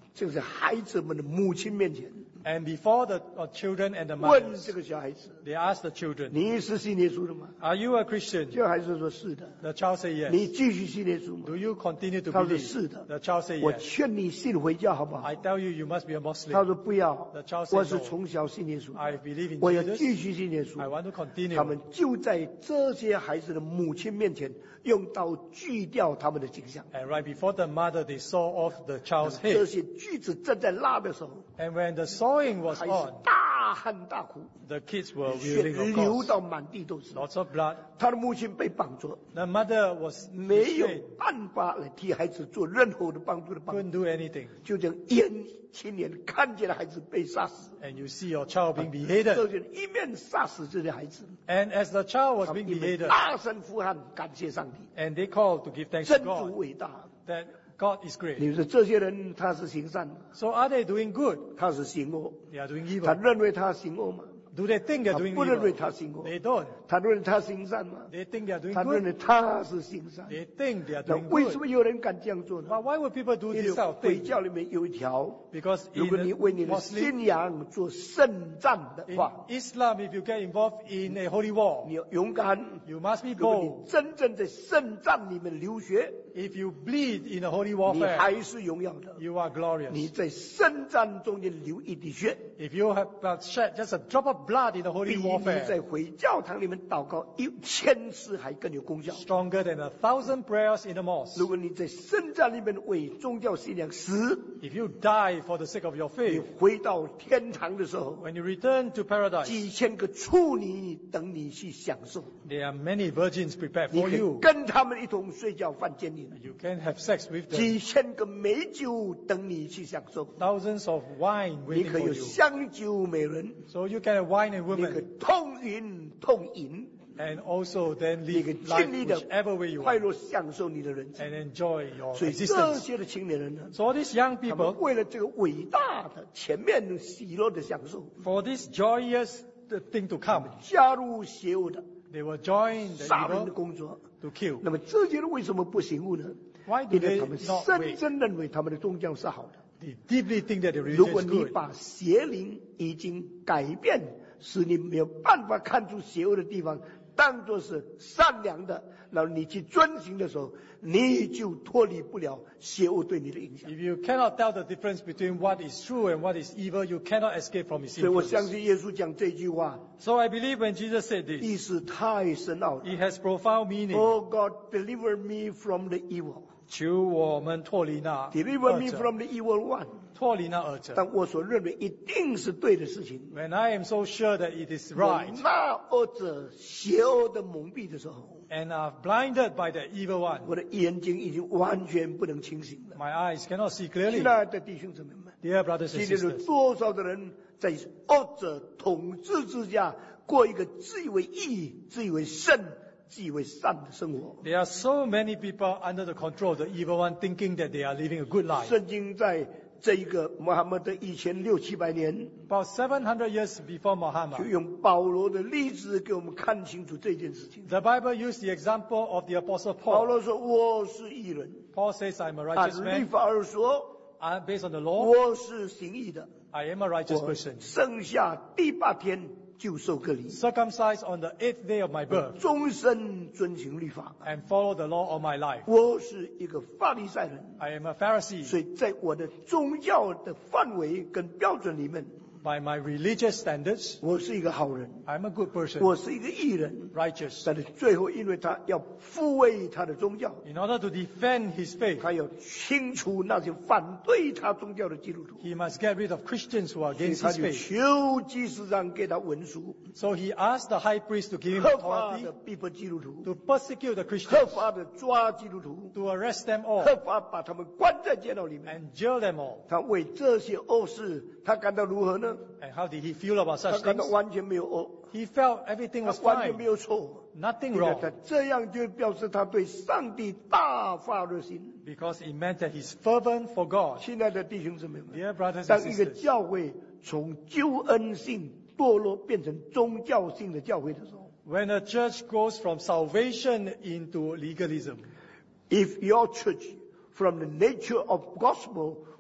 就是孩子们的母亲面前 And before the uh, children and the 问 mothers, 这个小孩子 they asked the children, 你是信耶稣的吗？ are you a Christian? 这个孩子说是的。 The child said 你 yes. 继续信耶稣吗？ Do you continue to 他说 believe? 是的。 The child said 我 yes. 劝你信回教好不好？ I tell you, you must be a 他 Muslim. 说不要 The child，said 我是 no 从小信耶稣， I believe in 我要 Jesus. 继续信耶 I 稣。 want to 他 continue. 们就在这些孩子的母亲面前，用刀锯掉他们的颈项。 And right before the mother, they saw off the child's 这 head. 些锯子正在拉的时候， And when the sawing was 孩子 on, 大喊大哭， the kids were 血 wailing, of 流 course. 到满地都是。 Lots of blood. 他的母亲被绑着， The mother was 没有 restrained, 办法来替孩子做任何的帮助的帮助， couldn't do anything. 就这样眼亲眼看见了孩子被杀死， And you see your child being 这 beheaded. 就一面杀死这些孩子， And as the child was 他们 being 一面 beheaded, 大声呼喊感谢上帝， and they called to give thanks to 真主 God, 伟大。 that God is great. 你说这些人他是行善吗？ So are they doing good? 他是行恶， They are doing 他 evil. 认为他行恶吗？ Do they think they're 他 doing 不认为 evil? 他行恶， They don't. 他认为他行善吗？ They think they are doing 他认 good. 为他是行善。 They think they are 那 doing 为什 good. 么有人敢这样做呢？ But why would people do 因 this 为 kind of 回 thing? 教里面有一条， Because 如 in 果你 the 为你的 Muslim, 信仰做圣战的 in 话， Islam, if you get involved in a holy war, 你要勇敢。 you must be 如果 bold. 你真正在圣战里面流血， If you bleed in a holy 你 warfare, 还是荣耀的。 you are 你 glorious. 在圣战中间流一滴血， If you have uh, shed just a drop of blood in a 比 holy 你 warfare, 在回教堂里面祷告一千次还更有功效。 stronger than a thousand prayers in the mosque. 如果你在圣战里面为宗教信仰死， If you die for the sake of your 你 faith, 回到天堂的时候， when you return to paradise, 几千个处女等你去享受， there are many virgins prepared 你 for 可以 you. 跟他们一同睡觉犯奸淫， You can have sex with them. 几千个美酒等你去享受， Thousands of wine 你 waiting 可以 for 有 you. 香酒美人， So you can have wine and 你可以 women, 痛饮痛饮， and also then 你可以 live life 尽力的 whichever way you 快 want 乐享受你的人生。 and enjoy your 所以这 existence. 些的青年人呢， So all these young 他们 people, 为了这个伟大的前面喜乐的享受， for this joyous thing to come, 加入邪恶的 they will join the 杀人的 evil 工作。 to kill. 那么这些人为什么不醒悟呢？ Why do 因为 they 他们 not 深 wait? 深认为他们的宗教是好的。 They deeply think that the 如 religion 果 is 你 good. 把邪灵已经改变，使你没有办法看出邪恶的地方，当作是善良的，然后你去遵行的时候，你就脱离不了邪恶对你的影响。 If you cannot tell the difference between what is true and what is evil, you cannot escape from its 所以我相 influence. 信耶稣讲这句话， So I believe when Jesus said 意 this, 思太深奥了。 it has profound meaning. Oh God, deliver me from the evil. 求我们脱离那 Deliver 恶 me 者， from the evil one. 脱离那恶者。 但我所认为一定是对的事情。 When I am so sure that it is 我 right 那恶者邪恶的蒙蔽的时候， and are blinded by the evil one, 我的眼睛已经完全不能清醒了。 my eyes cannot see 亲 clearly. 爱的弟兄姊妹们， Dear brothers 今 and 天有 sisters, 多少的人在恶者统治之下，过一个自以为义、自以为圣、自以为善的生活？ there are so many people under the control of the evil one thinking that they are living a good life. 圣经在这一个穆罕默德以前六七百年， About seven hundred years before 就 Muhammad, 用保罗的例子给我们看清楚这件事情。 the Bible used the example of the Apostle 保 Paul. 罗说：“我是义人。 Paul says, I'm a ” 按 righteous 律 man. 法而说， I'm based on the law. 我是行义的。 I am a righteous 我 person. 生下第八天就受割礼， Circumcised on the eighth day of my birth 终身遵行律法。 and follow the law all my life. 我是一个法利赛人， I am a Pharisee. 所以在我的宗教的范围跟标准里面， By my religious standards, 我是一个好人， I'm a good person, 我是一个义人。 righteous. 但是最后，因为他要护卫他的宗教， In order to defend his faith, 他要清除那些反对他宗教的基督徒， he must get rid of Christians who are 所以 against 他 his 就 faith. 求祭司长给他文书， So he asked the high priest to give him 合法 authority 的逼迫基督徒， to persecute the 合 Christians, 法的抓基督徒， to arrest them all 合法把他们关在监牢里面。 and jail them all. 他为这些恶事，他感到如何呢？ And how did he feel about 他 such 感到 things? 完全没有恶， He felt everything 他 was 完全没 fine, 有错。 nothing 因为他 wrong, 这样就表示他对上帝大发热心。 because it meant that he's fervent for God. 亲爱的弟兄姊妹们， Dear brothers and 当一个 sisters, 教会从救恩性堕落变成宗教性的教会的时候， when a church goes from salvation into legalism, If your church from the nature of gospel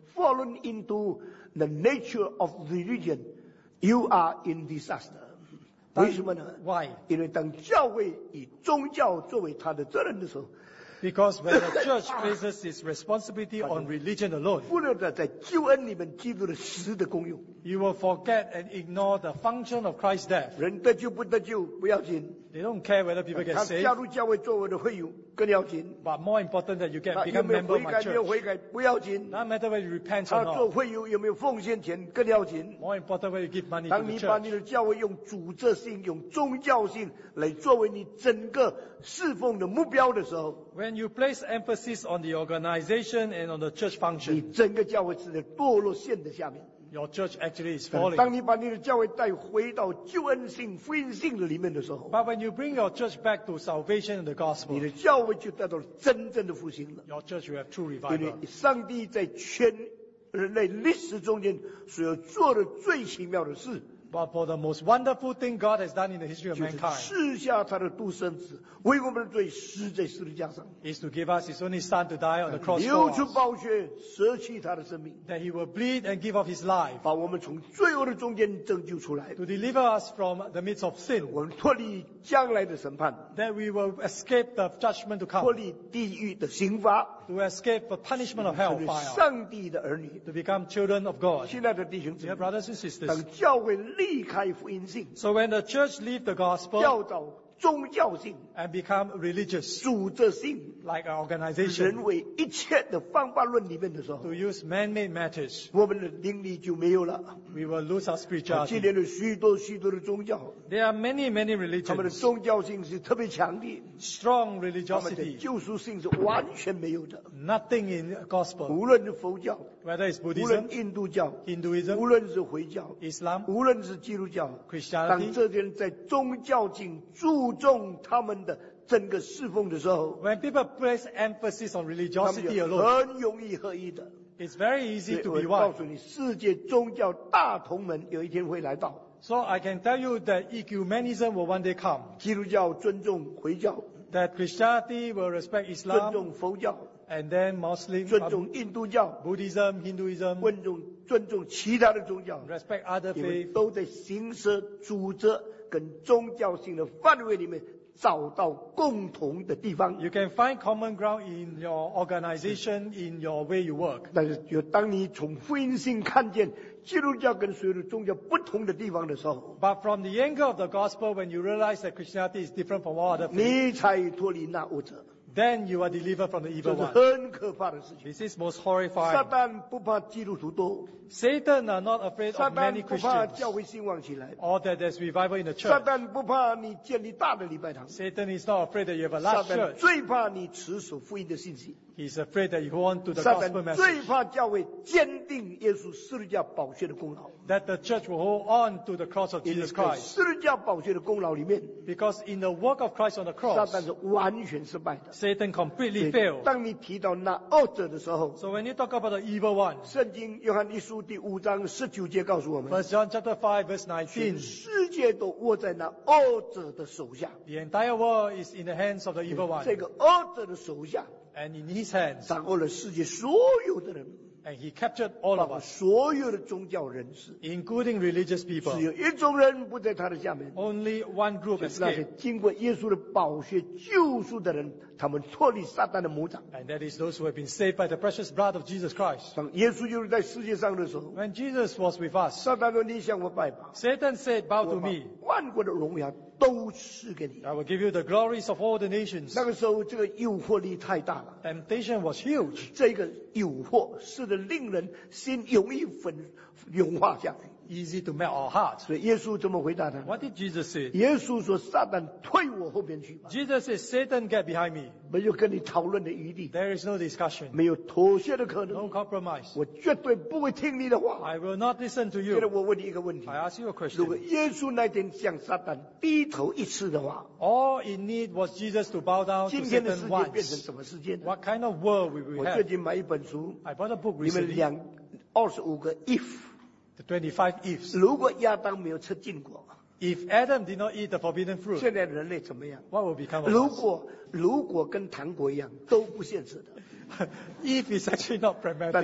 fallen into the nature of religion, you are in disaster. 为什么呢？ Why? 因为当教会以宗教作为他的责任的时候， Because when the church places its responsibility on religion alone, 忽略了在救恩里面基督的死的功用。 you will forget and ignore the function of Christ's death. 人得救不得救不要紧， They don't care whether people get 他 saved, 加入教会做我的会友更要紧。 but more important that you get 他有 become 没有 member 悔 of my 改没有 church. 悔改不要紧， No matter whether you repent 他 or 做 not, 会友有没有奉献钱更要紧。 more important whether you give money to 当 the 你把 church. 你的教会用主责性、用宗教性来作为你整个侍奉的目标的时候， When you place emphasis on the organization and on the church 你 function, 整个教会是在堕落线的下面。 your church actually is 当 falling. 你把你的教会带回到救恩性、福音性的里面的时候， But when you bring your church back to salvation and the 你 gospel, 的教会就得到了真正的复兴了。 your church will have true 因 revival. 为上帝在全人类历史中间所要做的最奇妙的事， But for the most wonderful thing God has done in the history of 就是 mankind 赐下他的独生子，为我们的罪死在十字架上， is to give us His only Son to die on the cross 流 for 出 us, 宝血，舍弃他的生命， that He will bleed and give up His life 把我们从罪恶的中间拯救出来， to deliver us from the midst of sin, 我们脱离将来的审判， that we will escape the judgment to 脱 come, 离地狱的刑罚， to escape the punishment of 成为 hellfire, 上帝的儿女。 to become children of God. 亲爱的弟兄姊 Dear 妹， brothers and sisters, 当教会离开福音性， so when the church leave the gospel 教导宗教性、 and become religious, 主责性、 like an organization, 人为一切的方法论里面的时候 to，use man-made matters, 我们的灵力就没有了。 we will lose our 今 spirituality. 天的许多许多的宗教， There are many, many 他们的 religions, 宗教性是特别强烈， strong 他们的 religiosity, 救赎性是完全没有的。 nothing in gospel, 无论是佛教， whether it's 无 Buddhism, 论印度教， Hinduism, 无论是回教， Islam, 无论是基督教，当 Christianity, 这些人在宗教性注重他们的整个侍奉的时候， when people place emphasis on 他们 religiosity 就 alone, 很容易合一的。 it's very easy to 我 be 告 one. 诉你，世界宗教大同盟有一天会来到。 So I can tell you that ecumenism will one day come, 基督教尊重回教， that Christianity will respect 尊 Islam, 重佛教， and then Muslim, 尊 um, 重印度教， Buddhism, Hinduism, 尊重尊重其他的宗教， respect other 因为 faith, 都在形式、主责跟宗教性的范围里面找到共同的地方。 you can find common ground in your organization, in your way you work. 但是，就当你从福音性看见基督教跟所有的宗教不同的地方的时候， But from the angle of the gospel, when you realize that Christianity is different from all other faiths, 你才脱离那恶者。 then you are delivered from the 这 evil 是 one. 很可怕的事情。 This is most 撒 horrifying. 旦不怕基督徒多， Satan are not afraid 撒 of many 旦不怕 Christians, 教会兴旺起来， or that there's revival in the 撒 church. 旦不怕你建立大的礼拜堂， Satan is not afraid that you have a 撒 large 旦 church. 最怕你持守福音的信息， He's afraid that you hold on to the 撒 gospel 旦最 message. 怕教会坚定耶稣十字架宝血的功劳。 That the church will hold on to the cross of 因为 Jesus 在 Christ. 十字架宝血的功劳里面， Because in the work of Christ on the 撒 cross, 旦是完全失败的。 Satan completely 所以 failed. 当你提到那恶者的时候， So when you talk about the evil one, 圣经约翰一书第五章十九节告诉我们， First John chapter five verse 全 nineteen, 世界都握在那恶者的手下。 the entire world is in the hands of the evil 这 one. 个恶者的手下 And in his hands, 掌握了世界所有的人， and he captured all 包 of 括 us, 所有的宗教人士。 including religious 只 people. 有一种人不在他的下面， Only one group 就是那些 escaped, 经过耶稣的宝血救赎的人，他们脱离撒旦的魔掌。 and that is those who have been saved by the precious blood of Jesus Christ. 当耶稣就是在世界上的时候， When Jesus was with us, 撒旦说：“你向我拜吧， Satan said, Bow 我 to 把 me. 万国的荣耀都赐给你。 I will give you the glories of all the nations. ” 那个时候，这个诱惑力太大了， Temptation was huge, 这个诱惑使得令人心容易粉融化下来。 easy to melt our hearts. 所以耶稣怎么回答他？ What did Jesus say? 耶稣说：“撒旦退我后边去吧， Jesus said, Satan, get behind me. 没有跟你讨论的余地， There is no discussion, 没有妥协的可 no 能。 compromise. 我绝对不会听你的话。” I will not listen to 现在 you. 我问你一个问题： I ask you a 如果 question. 耶稣那天向撒旦低头一次的话， All in need was Jesus to bow down 今 to 天的世 Satan 界变成 once. 什么世界呢？ What kind of world will we 我最 have? 近买一本书， I bought a book 里面 recently, 两二十五个 if， the twenty-five ifs. 如果亚当没有吃禁果， If Adam did not eat the forbidden fruit, 现在人类怎么样？ what will become of 如 us? 果如果跟糖果一样都不现实的， If is actually not 但 pragmatic. 是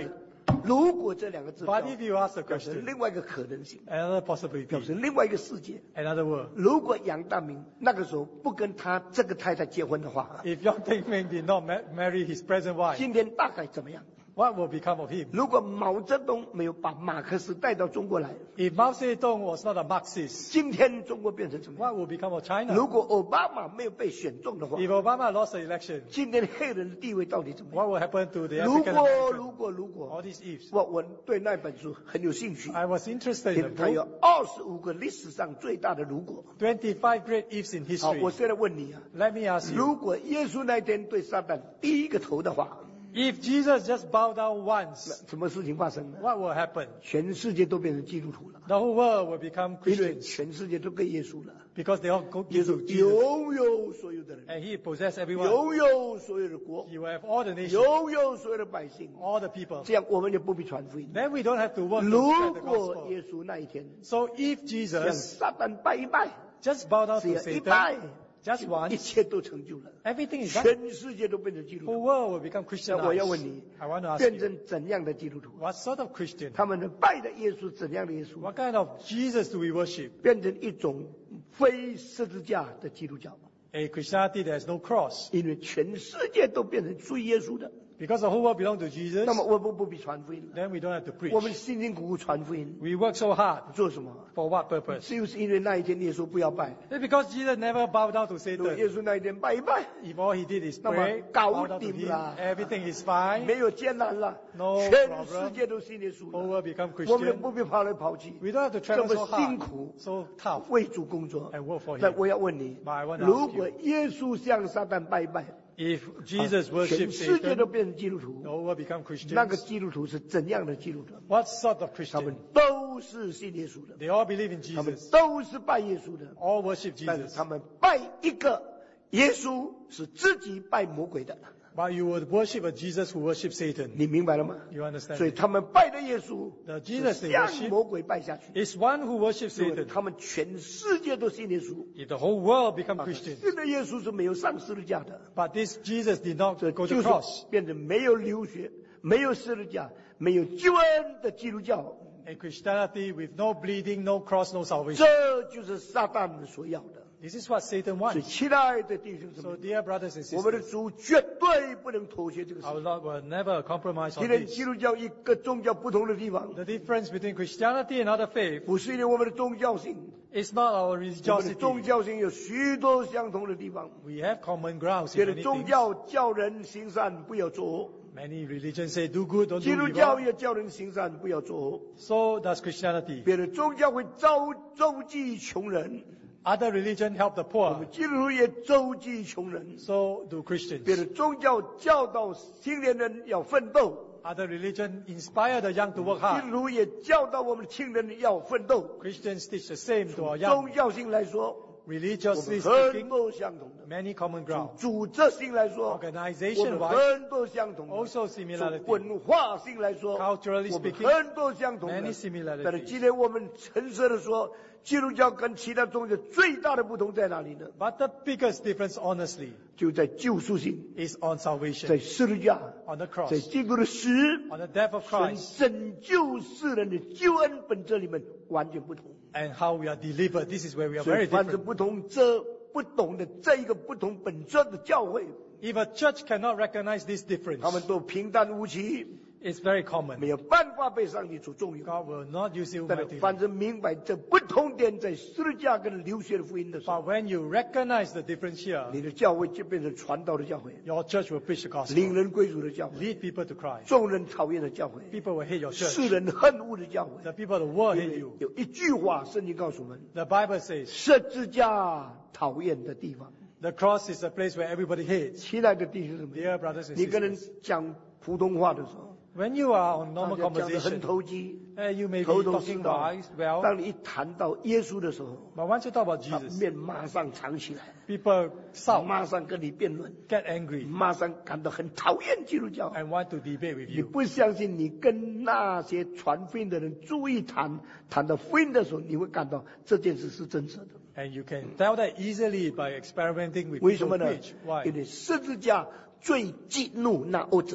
如果这两个字 But if you ask the 表示 question, 另外一个可能性， another 表 possibility, 示另外一个世界。 another world. 如果杨大明那个时候不跟他这个太太结婚的话， If Yang Dingming did not ma- marry his present wife, 今天大概怎么样？ what will become of him? 如果毛泽东没有把马克思带到中国来， If Mao Zedong was not a Marxist, 今天中国变成怎么样？ what will become of China? 如果奥巴马没有被选中的话， If Obama lost the election, 今天黑人的地位到底怎么样？ what will happen to the 如 African 果 American? 如果如果 All these ifs. 我我对那本书很有兴趣， I was interested 因 in 为 the 它有 book. 二十五个历史上最大的如果。 twenty-five great ifs in 好， history. 我现在问你啊， Let me ask you, 如果耶稣那天对撒旦低一个头的话， if Jesus just bowed down 那 once, 什么事情发生呢？ what will happen? 全世界都变成基督徒了， The whole world will become 因为 Christians 全世界都跟耶稣了。 because they all go 耶 to 稣 Jesus. 拥有所有的人， And he possessed everyone. 拥有所有的国， He will have all the nations, 拥有所有的百姓， all the people. 这样我们就不必传福音。 Then we don't have to work to 如 spread the 果 gospel. 耶稣那一天 So if 向 Jesus 撒旦拜一拜， just bow down 只 to 要一拜 Satan, just 一 once, 切都成就了， everything is done. 全世界都变成基督 The 徒。 world will become 那我要问 Christianized. 你， I want to ask 变 you, 成怎样的基督徒？ what sort of Christian? 他们的拜的耶稣怎样的耶稣？ What kind of Jesus do we worship? 变成一种非十字架的基督教， A Christianity that has no cross. 因为全世界都变成属于耶稣的， Because the whole world belongs to Jesus, 那么我们不必传福音了。 then we don't have to 我们 preach. 辛辛苦苦传福音， We work so hard. 做什么？ For what purpose? 就是因为那一天耶稣不要拜， It's because Jesus never bowed down to 如果耶 Satan. 稣那一天拜一拜， If all he did is 那么 pray, 搞 bow down to 定 him, 了， everything is fine, 没有艰难了， no 全 problem. 世界都信耶稣 Whole 了， world become 我们 Christian. 不必跑来跑去， We don't have to 这 travel 么 so 辛 hard, 苦 so tough. 为主工作。 And work for 那 him. 我要问你 But I want，to 如 ask 果 you, 耶稣向撒旦拜一拜， if Jesus 全 worshipped 世界都 Satan, 变成基督徒 the，whole world become 那个 Christians. 基督徒是怎样的基督徒？ What sort of 他们 Christian? 都是信耶稣的， They all believe in 他们 Jesus. 都是拜耶稣的， All worship 但是 Jesus. 他们拜一个耶稣是自己拜魔鬼的， But you would worship a Jesus who worships Satan. 你明白了吗？ You understand? 所以他们拜的耶稣 The Jesus 是 they 向 worship 魔鬼拜下去， is one who worships 因为 Satan. 他们全世界都信耶稣。 If the whole world become Christians. 信的耶稣是没有上十字架的， But this Jesus did not 这 go 就 to 是 cross. 变成没有流血、没有十字架、没有救恩的基督教。 A Christianity with no bleeding, no cross, no salvation. 这就是撒旦所要的。 This is what Satan 所以， wants. 亲爱的弟兄姊 So 妹， dear brothers and 我们的 sisters, 主绝对不能妥协这个事 our 情。 Lord will never compromise 今 on 天 this. 基督教一个宗教不同的地方， The difference between Christianity and other faith 不是因为我们的宗教性， is not our 我们的宗 religiosity. 教性有许多相同的地方。 We have common grounds 别 in 的 many 宗 things. 教叫人行善，不要做恶； Many religions say do good, don't 基 do 督教 evil. 也叫人行善，不要做恶。 So does Christianity. 别的宗教会周周济穷人， Other religions help the 我 poor. 们基督徒也周济穷人。 So do 别 Christians. 的宗教教导青年人要奋斗， Other religions inspire the young to work 基 hard. 督徒也教导我们的青年人要奋斗。 Christians teach the same to our 宗 young. 教性来说，我 Religiously 们很 speaking, 多相同的； many common 从 ground. 组织性来说，我们 Organization-wise, 很多相同的； also 从 similarity. 文化性来说， Culturally 我们 speaking, 很多相同的 many。similarities. 但是今天我们诚实的说，基督教跟其他宗教最大的不同在哪里呢？ But the biggest difference, honestly, 就在救赎性， is on 在 salvation, 十字架， on the 在 cross, 基督的死。 on the death of 神 Christ, 拯救世人的救恩本质里面完全不同。 and how we are delivered. This is where we are 所以 very 凡是 different. 不同这不懂的这一个不同本质的教会， If a church cannot recognize this 他们 difference, 都平淡无奇， it's very common. 没有办法被上帝所重用。 God will not use it 但是 mightily. 凡是明白这不同点在十字架跟流血的福音的时候， But when you recognize the difference here, 你的教会就变成传道的教会， your church will preach the 领 gospel, 人归主的教会， lead people to Christ. 众人讨厌的教会， People will hate your 世 church. 人恨恶的教会。 The people of the world 因 hate 为 you. 有一句话，圣经告诉我们： The Bible says 十字架讨厌的地方。 the cross is a place where everybody hates. 亲爱的弟兄姊妹， Dear brothers and 你跟人 sisters, 讲普通话的时候， when you are on 大 normal 家讲得很 conversation, 投机， eh, you may be 头头是 talking 道 wise, well, 当你一谈到耶稣的时候， but once you talk about 他 Jesus, 面马上藏起来， people sulk, 马上跟你辩论， get angry, 马上感到很讨厌基督教。 and want to debate with 你 you. 不相信，你跟那些传福音的人注意谈，谈到福音的时候，你会感到这件事是真实的。 And you can tell that easily by experimenting with 为什 people 么 who 呢 preach. Why? 因为十字架最激怒那恶者。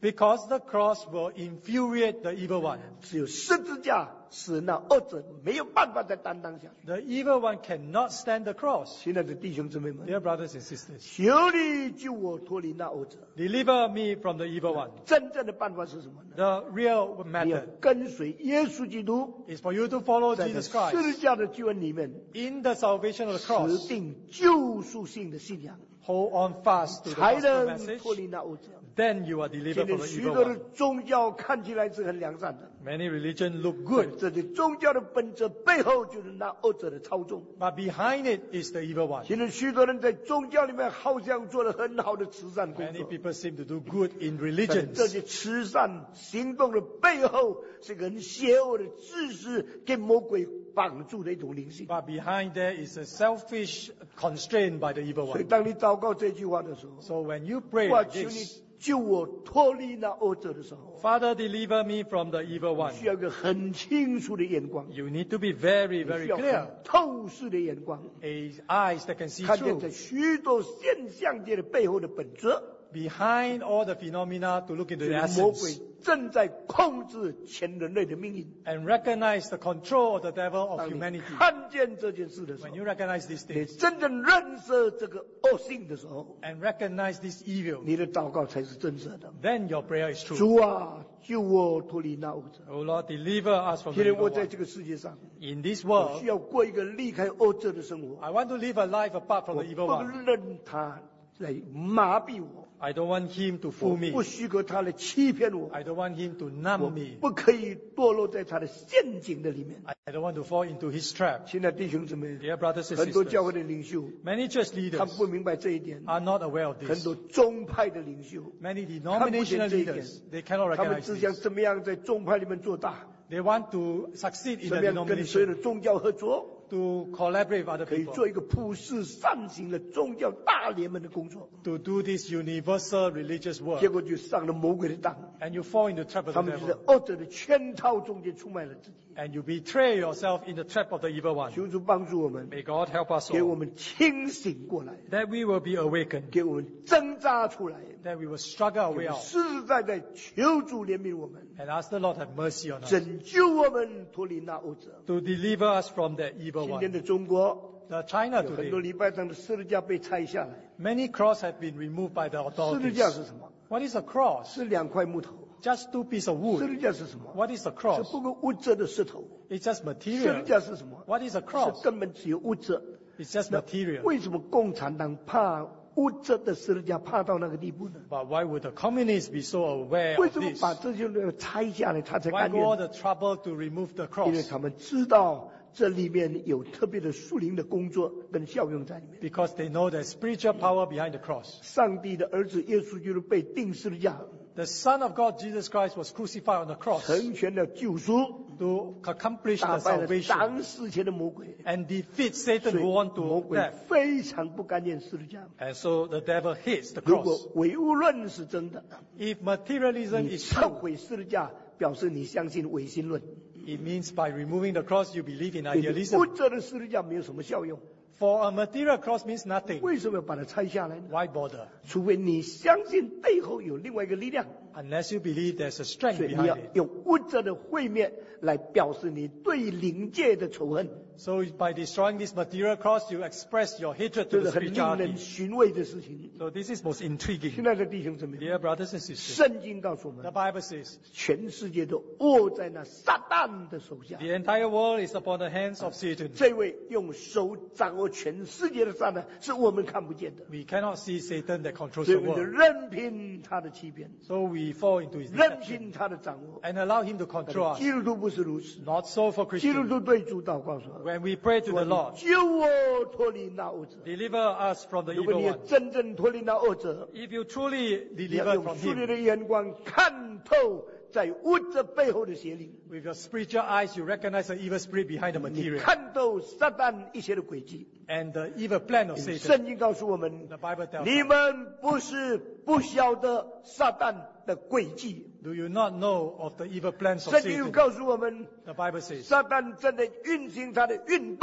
Because the cross will infuriate the evil one. 只有十字架使那恶者没有办法再担当下去。 The evil one cannot stand the cross. 亲爱的弟兄姊妹们， Dear brothers and sisters, 求你救我脱离那恶者。 deliver me from the evil one. 真正的办法是什么呢？ The real 你要 method 跟随耶稣基督， is for you to follow 在这 Jesus 十字 Christ 架的救恩里面， in the salvation of the 持 cross. 定救赎性的信仰， Hold on fast to the 才 gospel 能 message. 脱离那恶者。 Then you are 今 delivered 天 from the 许 evil 多的 one. 宗教看起来是很良善的， Many religions look good, 这些宗教的本质背后就是那恶者的操纵。 but behind it is the evil one. 现在许多人在宗教里面好像做了很好的慈善工 Many 作， people seem to do good in 但 religions, 这些慈善行动的背后是个很邪恶的自私跟魔鬼绑住的一种灵性。 but behind there is a selfish constraint by the evil 所以 one. 当你祷告这句话的时候， So when you pray 我 like 求你 this, 救我脱离那恶者的时候， Father, deliver me from the evil one. 需要一个很清楚的眼光， You need to be very, 需 very 要 clear. 很透视的眼光， A eyes that can see 看见 through 在许多现象界的背后的本质。 behind all the phenomena to look into 这 the 个魔 essence 鬼正在控制全人类的命运。 and recognize the control of the devil of 当你 humanity. 看见这件事的时 When 候， you recognize these 你 things 真正认识这个恶性的时候， and recognize this evil, 你的祷告才是真实的。 then your prayer is true. 主啊，救我脱离那恶者。 Oh Lord, deliver us from 今 the 天我 evil 在 one. 这个世界上， In this 我 world, 需要过一个离开恶者的生活。 I want to live a life apart from 我 the evil 不 one. 任他来麻痹我， I don't want him to 我 fool me. 不许可他来欺骗我， I don't want him to 我 numb me. 不可以堕落在他的陷阱的里面。 I don't want to fall into his trap. 亲爱的弟兄姊妹， Dear brothers and 很多教会 sisters, 的领袖， many church 他 leaders 们不明白这一点。 are not aware of 很 this. 多宗派的领袖， Many denominational leaders, they cannot 他们 recognize 只想 this. 怎么样在宗派里面做大， They want to succeed in 怎 the 么样跟所有的 denomination, 宗教合作， to collaborate with other 可以 people, 做一个普世善行的宗教大联盟的工作， to do this universal religious 结 work. 果就上了魔鬼的当， And you fall into the trap of 他 the 们就在 devil. 恶者的圈套中间出卖了自己。 And you betray yourself in the trap of the evil one. 求主帮助我们， May God help us 给我 all, 们清醒过来， that we will be awakened, 给我们挣扎出来， that we will struggle our 我 way 们 out, 实实在在求主怜悯我们， and ask the Lord have mercy on us, 拯救我们脱离那恶者。 to deliver us from that evil 今天 one. 的中国 The China 有很多 today, 礼拜上的十字架被拆下来， many crosses have been removed by the 十字架 authorities. 是什么？ What is a cross? 是两块木头。 Just two pieces of 十 wood. 字架是什么？ What is a 是 cross? 不够物质的石头。 It's just 十字 material. 架是什么？ What is a 是 cross? 根本只有物质。 It's just 那 material. 为什么共产党怕物质的十字架怕到那个地步呢？ But why would the communists be so aware 为 of 什么 this? 把这些人拆下来，他才 Why 甘 go all 愿？ the trouble to remove the 因为 cross? 他们知道这里面有特别的属灵的工作跟效用在里面。 Because they know there's spiritual power behind the cross. 上帝的儿子耶稣基督被钉十字架， The Son of God, Jesus Christ, was crucified on the cross 成全了救赎， to accomplish 打 the 败了 salvation 当世前的魔鬼。 and defeat Satan 所以 who want 魔 to 鬼 death. 非常不甘愿十字架。 And so the devil hates the 如果 cross. 唯物论是真的， If materialism 你 is 撤 true, 毁十字架，表示你相信唯心论。 it means by removing the cross, you believe in 对你物 idealism. 质的十字架没有什么效用， For a material cross means nothing. 为什么要把它拆下来呢？ Why bother? 除非你相信背后有另外一个力量， Unless you believe there's a strength 所以你要 behind it. 用物质的毁灭来表示你对灵界的仇恨， So by destroying this material cross, you express your hatred 这 to 是 the 很令人 spirituality. 寻味的事情。 So this is most intriguing. 亲爱的弟兄姊妹， Dear brothers and sisters, 圣经告诉我 the 们， Bible says, 全世界都握在那撒旦的手下。 the entire world is upon the hands of Satan. 这位用手掌握全世界的撒旦，是我们看不见的， We cannot see Satan that controls 所以 the 我们就 world. 任凭他的欺骗， So we fall into his 任 deception 凭他的掌握。 and allow him to control 基 us. 督徒不是如此， Not so for 基督 Christians. 徒对主祷告说 When we pray to the：“ Lord, 救我脱离那恶者。 deliver us from ”the 如果 evil 你要 one. 真正脱离那恶者， If you truly 你要 deliver 用 from 属灵 him, 的眼光看透在物质背后的邪灵， with your spiritual eyes, you recognize the evil spirit behind the 你 material 看透撒旦一切的诡计。 and the evil plan of Satan. 圣经告诉我们 The Bible：“ tells 你 us, 们不是不晓得撒旦的诡计。 do you not know of the evil plans ” of 圣经又 Satan? 告诉我们， The Bible says, 撒旦正在运行他的运动。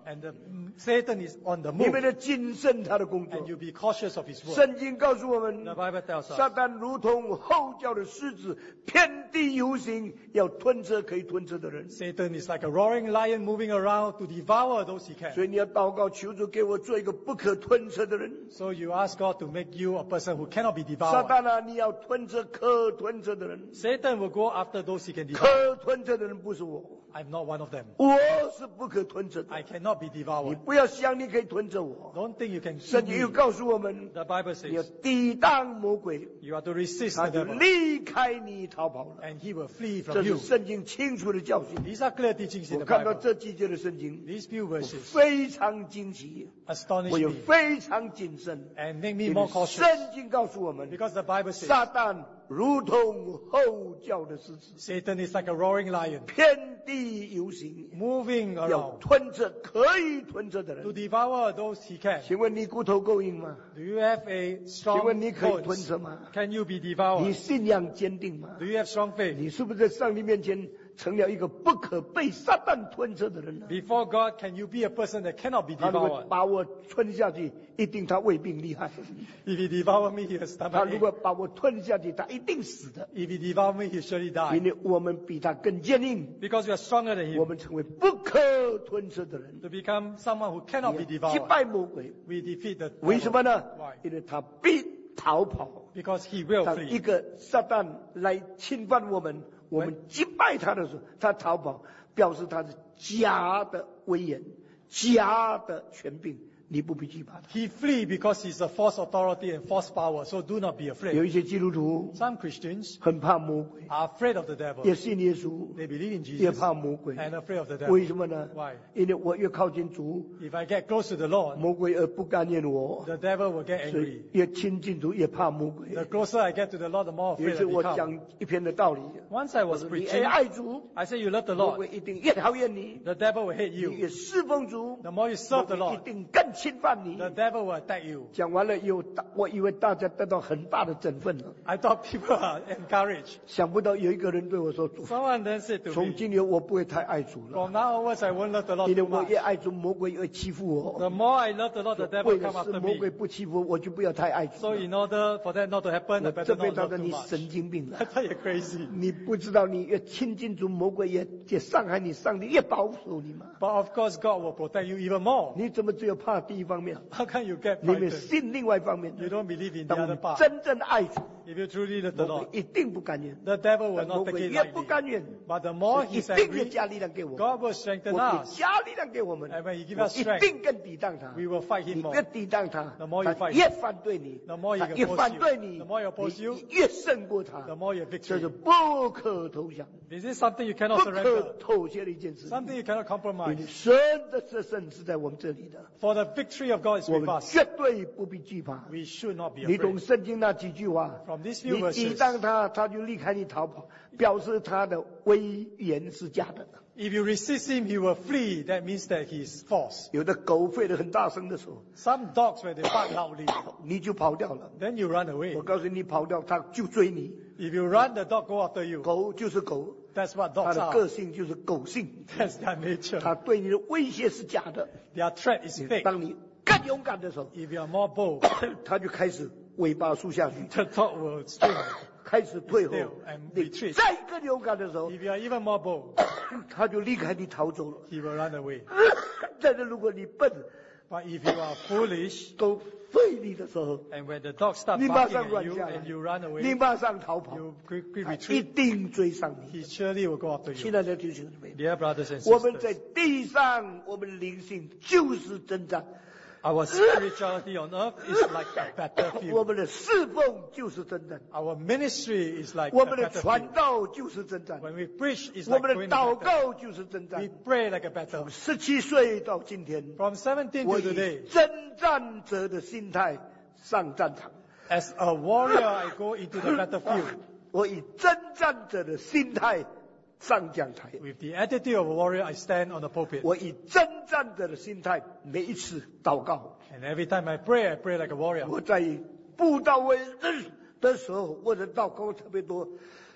And the, Satan is on the 你 move. 们的谨慎他的工作 And。you be cautious of his word. 圣经告诉我们 The，Bible tells us 撒旦如同吼叫的狮子，遍地游行，要吞吃可以吞吃的人。 Satan is like a roaring lion moving around to devour those he can. 所以你要祷告，求主给我做一个不可吞吃的人。 So you ask God to make you a person who cannot be 撒 devoured. 旦啊，你要吞吃可吞吃的人。 Satan will go after those he can devour. 可吞吃的人不是我， I'm not one of them. 我是不可吞吃的。 I cannot be 你 devoured. 不要想你可以吞吃我。 Don't think you can 圣 kill 经又 me. 告诉我们， The Bible 你要 says 抵挡魔鬼， you are to resist 他 the 就 devil 离开你逃跑了。 and he will flee 这 from 是 you. 圣经清楚的教训。 These are clear teachings in 我 the 看到 Bible. 这几节的圣经， These few 我 verses 非常惊奇， astonish 我也 me 非常谨慎。 and make me 因 more 为 cautious 圣经告诉我们， because the Bible says 撒旦如同吼叫的狮子， Satan is like a roaring lion 遍地游行， moving 要 around 吞吃可以吞吃的 to 人。 devour those he can. 请问你骨头够硬吗？ Do you have a 请 strong 问你可以吞 bones? 吃吗？ Can you be 你 devoured? 信仰坚定吗 Do？you have strong faith? 你是不是在上帝面前成了一个不可被撒旦吞吃的人呢？ Before God, can you be a person that cannot be 他如果 devoured? 把我吞下去，一定他胃病厉害； If he devour me, he will 他 stomach 如 ache. 果把我吞下去，他一定死的。 If he devour me, he surely 因 die. 为我们比他更坚硬， Because we are stronger than 我 him. 们成为不可吞吃的人， To become someone who cannot be 击 devoured, 败魔鬼。 we defeat the 为什么 devil. 呢 Why?？ 因为他必逃跑。 Because he will 当一 flee. 个撒旦来侵犯我们，我们击败他的时候，他逃跑，表示他是假的威严、假的权柄，你不必惧怕他。 He flee because he's a false authority and false power. So do not be 有 afraid. 一些基督徒 Some Christians 很怕魔鬼， are afraid of the devil. 也信耶稣， They believe in 也 Jesus 怕魔鬼。 and afraid of the 为 devil. 什么呢 Why?？ 因为我越靠近主， If I get close to the Lord, 魔鬼而不甘愿我， the devil will get 所 angry. 以越亲近主越怕魔鬼。 The closer I get to the Lord, the more 有一 afraid 次 I 我 become. 讲一篇的道理， Once I 我 was 说你 preaching, 越爱主， I said, you love the 魔 Lord, 鬼一定越讨厌你； the devil will hate 你 you. 越侍奉主， The more you 魔 serve the 鬼一 Lord, 定更侵犯你。 the devil will attack you. 讲完了以后，大我以为大家得到很大的振奋了， I thought people are encouraged. 想不到有一个人对我说：“主， Someone then said to 从 me, 今以后我不会太爱主了， from now onwards I won't love the Lord 因为 too 我 much. 越爱主，魔鬼越欺负我。 The more I love the Lord, the devil 为 will 了 come 使 after 魔鬼 me. 不欺负我，我就不要太爱主 So 了。 in order for that not to happen, 我 I better 这辈 not 子 love 的 too 你 much. 神经病 I 了， thought you're crazy. 你不知道你越亲近主，魔鬼越越伤害你，上帝越保守你吗？ But of course, God will protect you even more. 你怎么只有怕第一方面， How can you get 你没 frightened? 信另外一方面 You 的？ don't believe in the 当 other 你 part. 真正爱主， If you truly love the 魔 Lord, 鬼一定不甘愿。 the devil will 但魔 not take 鬼 it 越不 lightly. 甘愿， But the more 一 he's 定越 angry, 加力量给我。 God will strengthen 我给 us. 加力量给我们， And when He give 我 us 一 strength, 定更抵挡他。 we will fight 你 him more. 越抵挡他 The more you 他 fight 越反对你 The more he 他越 oppose 反 you 对你 The more he oppose 你 you 你越胜过他 The，more you have 这是 victory. 不可投降、 This is something you 不 cannot 可 surrender. 妥协的一件事。 Something you cannot 因 compromise. 为神的这胜是在我们这里的， For the victory of God is 我 with 们 us. 绝对不必惧怕。 We should not be 你懂 afraid. 圣经那几句话？ From these 你 few 抵 verses, 挡他，他就离开你逃跑，表示他的威严是假的。 if you resist him, he will flee. That means that he is false. 有的狗吠得很大声的时候， Some dogs, when they bark loudly, 你就跑掉了。 then you run away. 我告诉你，你跑掉，它就追你。 If you run, the dog go after you. 狗就是狗， That's what 它 dogs 的个 are. 性就是狗性， That's their nature. 它对你的威胁是假的。 Their threat is fake. 当你更勇敢的时候， If you are more bold, 它就开始尾巴竖下去， the dog will string. 开始退后 Still and。 你 retreat. 再更勇敢的时候， If you are even more bold, 它就离开你逃走了。 he will run away. 但是如果你笨， But if you are foolish, 狗吠你的时候， and when the dog starts 你马 barking 上 at 软 you 下来 and you run， 你 away, 马上逃跑， you quickly 它一 retreat, 定追上你。 he surely will go after 亲 you. 爱的弟兄姊妹， Dear brothers and 我们在 sisters, 地上，我们灵性就是征战。 our spirituality on earth is like a 我 battlefield. 们的侍奉就是征战， Our ministry is like 我 a 们的传 battlefield. 道就是征战， When we preach, it's 我 like 们的 going to 祷 battle. 告就是征 We 战。 pray like a battle. 十七岁到今天， From seventeen 我 to 以 today, 征战者的心态上战场， as a warrior, I go into the battlefield 我以征战者的心态上讲台， with the attitude of a warrior. I stand on the pulpit, 我以征战者的心态每一次祷告。 and every time I pray, I pray like a warrior. 我在布道会的时候，我的祷告特别多。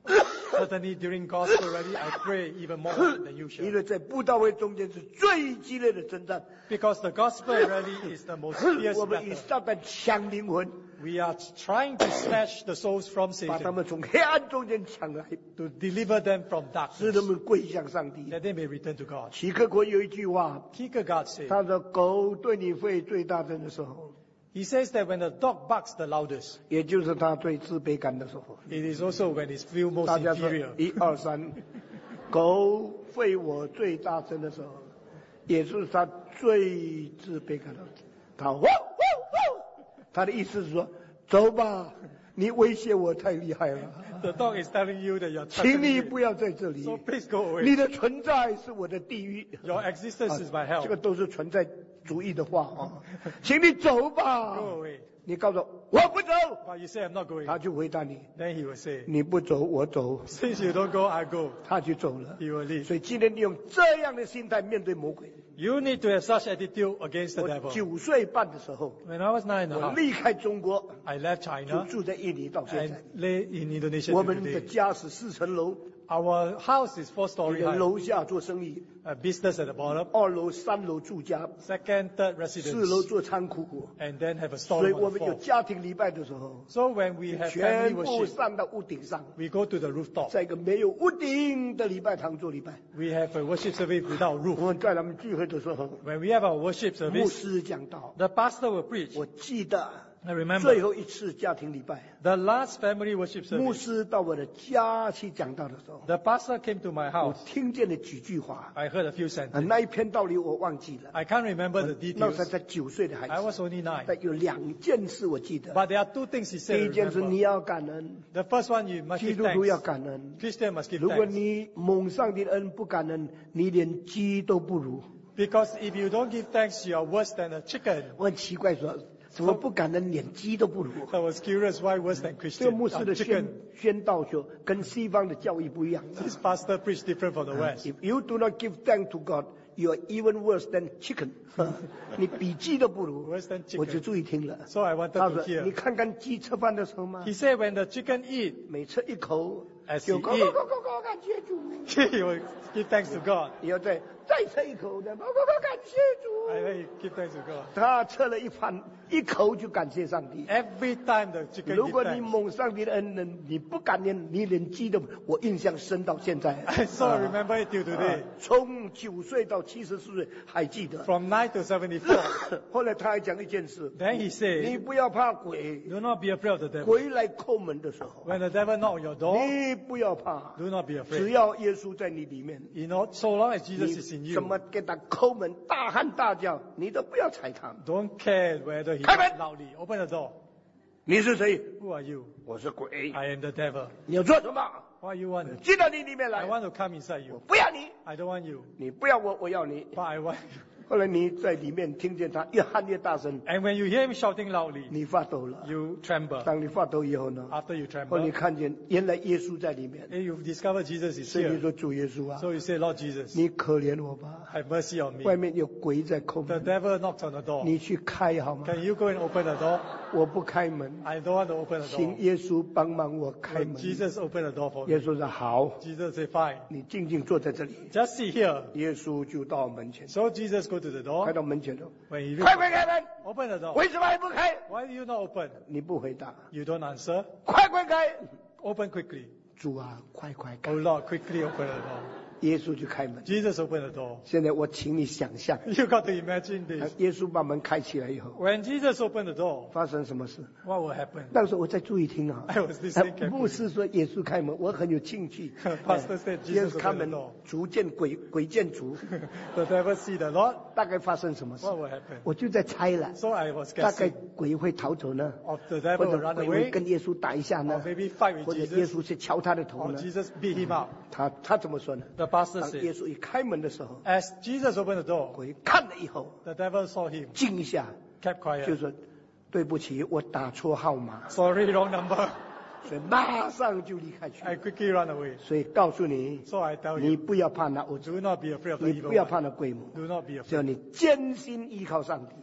Certainly during gospel rally, I pray even more than 因 usual. 为在布道会中间是最激烈的征战， Because the gospel rally is the most fierce 我们与 battle. 撒旦抢灵魂， We are trying to snatch the souls from 把他 Satan, 们从黑暗中间抢来， to deliver them from 使 darkness, 他们归向上帝。 that they may return to God. 齐克果有一句话， Kierkegaard said, 他说：“狗对你吠最大声的时候， he says that when the dog barks the loudest, 也就是他最自卑感的时候。 it is also when it feels ” most 大家说 inferior. 一二三，狗吠我最大声的时候，也就是他最自卑感的时候。他汪汪汪，他的意思是说，走吧，你威胁我太厉害了， The dog is telling you that you're 请你 threatening 不 me. 要在这里， So please go 你 away. 的存在是我的地狱。 Your existence is my 这个 hell. 都是存在主义的话啊，请你走吧。 Go away. 你告诉我我不走， But you say I'm not going. 他就回答你， Then he will say, 你不走我走， since you don't go, I go. 他就走了。 He will leave. 所以今天你用这样的心态面对魔鬼。 You need to have such attitude against the 我 devil. 九岁半的时候， When I was nine and a 我 half, 离开中国， I left 就 China 住在印尼到现 and 在。 lay in Indonesia 我 till 们的 today. 家是四层楼， Our house is four 你 story 的 high. 楼下做生意， A business at the bottom, 二楼、三楼住家， second, third 四楼 residence, 做仓库。 and then have a 所以 store 我 on 们 the 有 floor. 家庭礼拜的时候， So when we have 全 family 部 worship, 上到屋顶上， we go to the rooftop. 在一个没有屋顶的礼拜堂做礼拜。 We have a worship service without 我 roof. 们在他们聚会的时候， When we have our worship 牧 service, 师讲道， the pastor will preach. 我记得 I remember 最后一次家庭礼拜， the last family worship 牧 service. 师到我的家去讲道的时候， The pastor came to my 我 house. 听见了几句话， I heard a few 啊， sentences. 那一篇道理我忘记了。 I can't remember the 那时候 details. 才九岁的孩 I 子， was only nine. 但有两件事我记得。 But there are two things he 第 said. 一件事，你 Remember. 要感恩， The first one, you must 基 give 督徒要 thanks. 感恩。 Christian must give 如果 thanks. 你蒙上帝的恩不感恩，你连鸡都不如。 Because if you don't give thanks, you are worse than a chicken. 我很奇怪说，怎么不感恩，连鸡都不如？ I was curious why worse than 这个 Christian. 牧师 A 的宣 chicken. 宣道就跟西方的教义不一样。 This pastor preached different from the West. If you do not give thanks to God, you are even worse than chicken 。你比鸡都不如 Worse than。chicken. 我就注意听了。 So I wanted 他 to 说：“ hear. 你看看鸡吃饭的时候吗 He？ said when the chicken eat, 每吃一口 As 就 he 咕 eat 咕咕咕咕感谢主。 he will give thanks to God. 你要再再吃一口的，咕咕咕感谢 I 主。 will give thanks to God. 他吃了一饭一口就感谢上帝。 Every time the chicken 如 give 果你 thanks. 蒙上帝的恩呢，你不感恩，你连鸡都不，我印象深到现在。 So I remember it till 啊 today. 从九岁到七十四岁还记得。 From nine to seventy-four. 后来他还讲一件事， Then he 你 said, 不要怕鬼， do not be afraid of the devil. 鬼来叩门的时候， When the devil knock on your door, 你不要怕， do not be 只 afraid. 要耶稣在你里面， You know, so long as Jesus is in 你什 you, 么给他叩门，大喊大叫，你都不要睬他。 don't care whether he 开门。 knocks loudly. Open the door. 你是谁？ Who are you? 我是鬼。 I am the devil. 你要做什么？ What you want? 进到你里面 I 来。 want to come inside 我 you. 不要你， I don't want you, 你不要我，我要你。 but I want you. 后来你在里面听见他越喊越大声， And when you hear him shouting loudly, 你发抖了。 you tremble. 当你发抖以后呢， After you 后来你 tremble, 看见原来耶稣在里面， and you discover Jesus is 所以你 here. 说主耶稣啊， So you say, Lord Jesus, 你可怜我吧。 have mercy on 外 me. 面有鬼在叩 The 门， devil knocks on the door. 你去开好吗？ Can you go and open the door? 我不开门， I don't want to open the 请 door. 耶稣帮忙我开 When 门。 Jesus open the door for 耶 me, 稣说好， Jesus say, fine. 你静静坐在这里。 Just sit here. 耶稣就到门前， So Jesus go to the 开 door. 到门前头， When he 快 reach, 快开门！ open the door. 为什么还不开？ Why do you not open? 你不回答， You don't answer. 快快开！ Open quickly. 主啊，快快开 Oh！Lord, quickly open the door. 耶稣就开门。 Jesus opened the door. 现在我请你想象， You got to imagine this. 耶稣把门开起来以后， When Jesus opened the door, 发生什么事？ what will happen? 那个时候我在注意听啊。 I was listening 呃 carefully. 牧师说耶稣开门，我很有兴趣。 Pastor said 耶 Jesus 稣开 opened 门 the door. 逐渐鬼鬼见足， The devil see the Lord. 大概发生什么事 What？will happen? 我就在猜了， So I was 大概 guessing 鬼会逃走呢， of the 或 devil 者 will run 鬼会 away, 跟耶稣打一下 or 呢， maybe fight 或 with 者耶 Jesus, 稣去敲他的头 or 呢？ Jesus beat him up. 他他怎么说呢？ The pastor 当耶 said, 稣一开门的时候， as Jesus opened the door, 鬼看了以后， the devil saw him, 静一下， kept 就 quiet. 说对不起，我打错号码， Sorry, wrong number. 所以马上就离开去。 I quickly run away. 所以告诉你， So I tell 你 you, 不要怕那恶者， do not be afraid of the 你 evil 不要 one. 怕那鬼魔， Do not be 只要 afraid. 你坚心依靠上帝，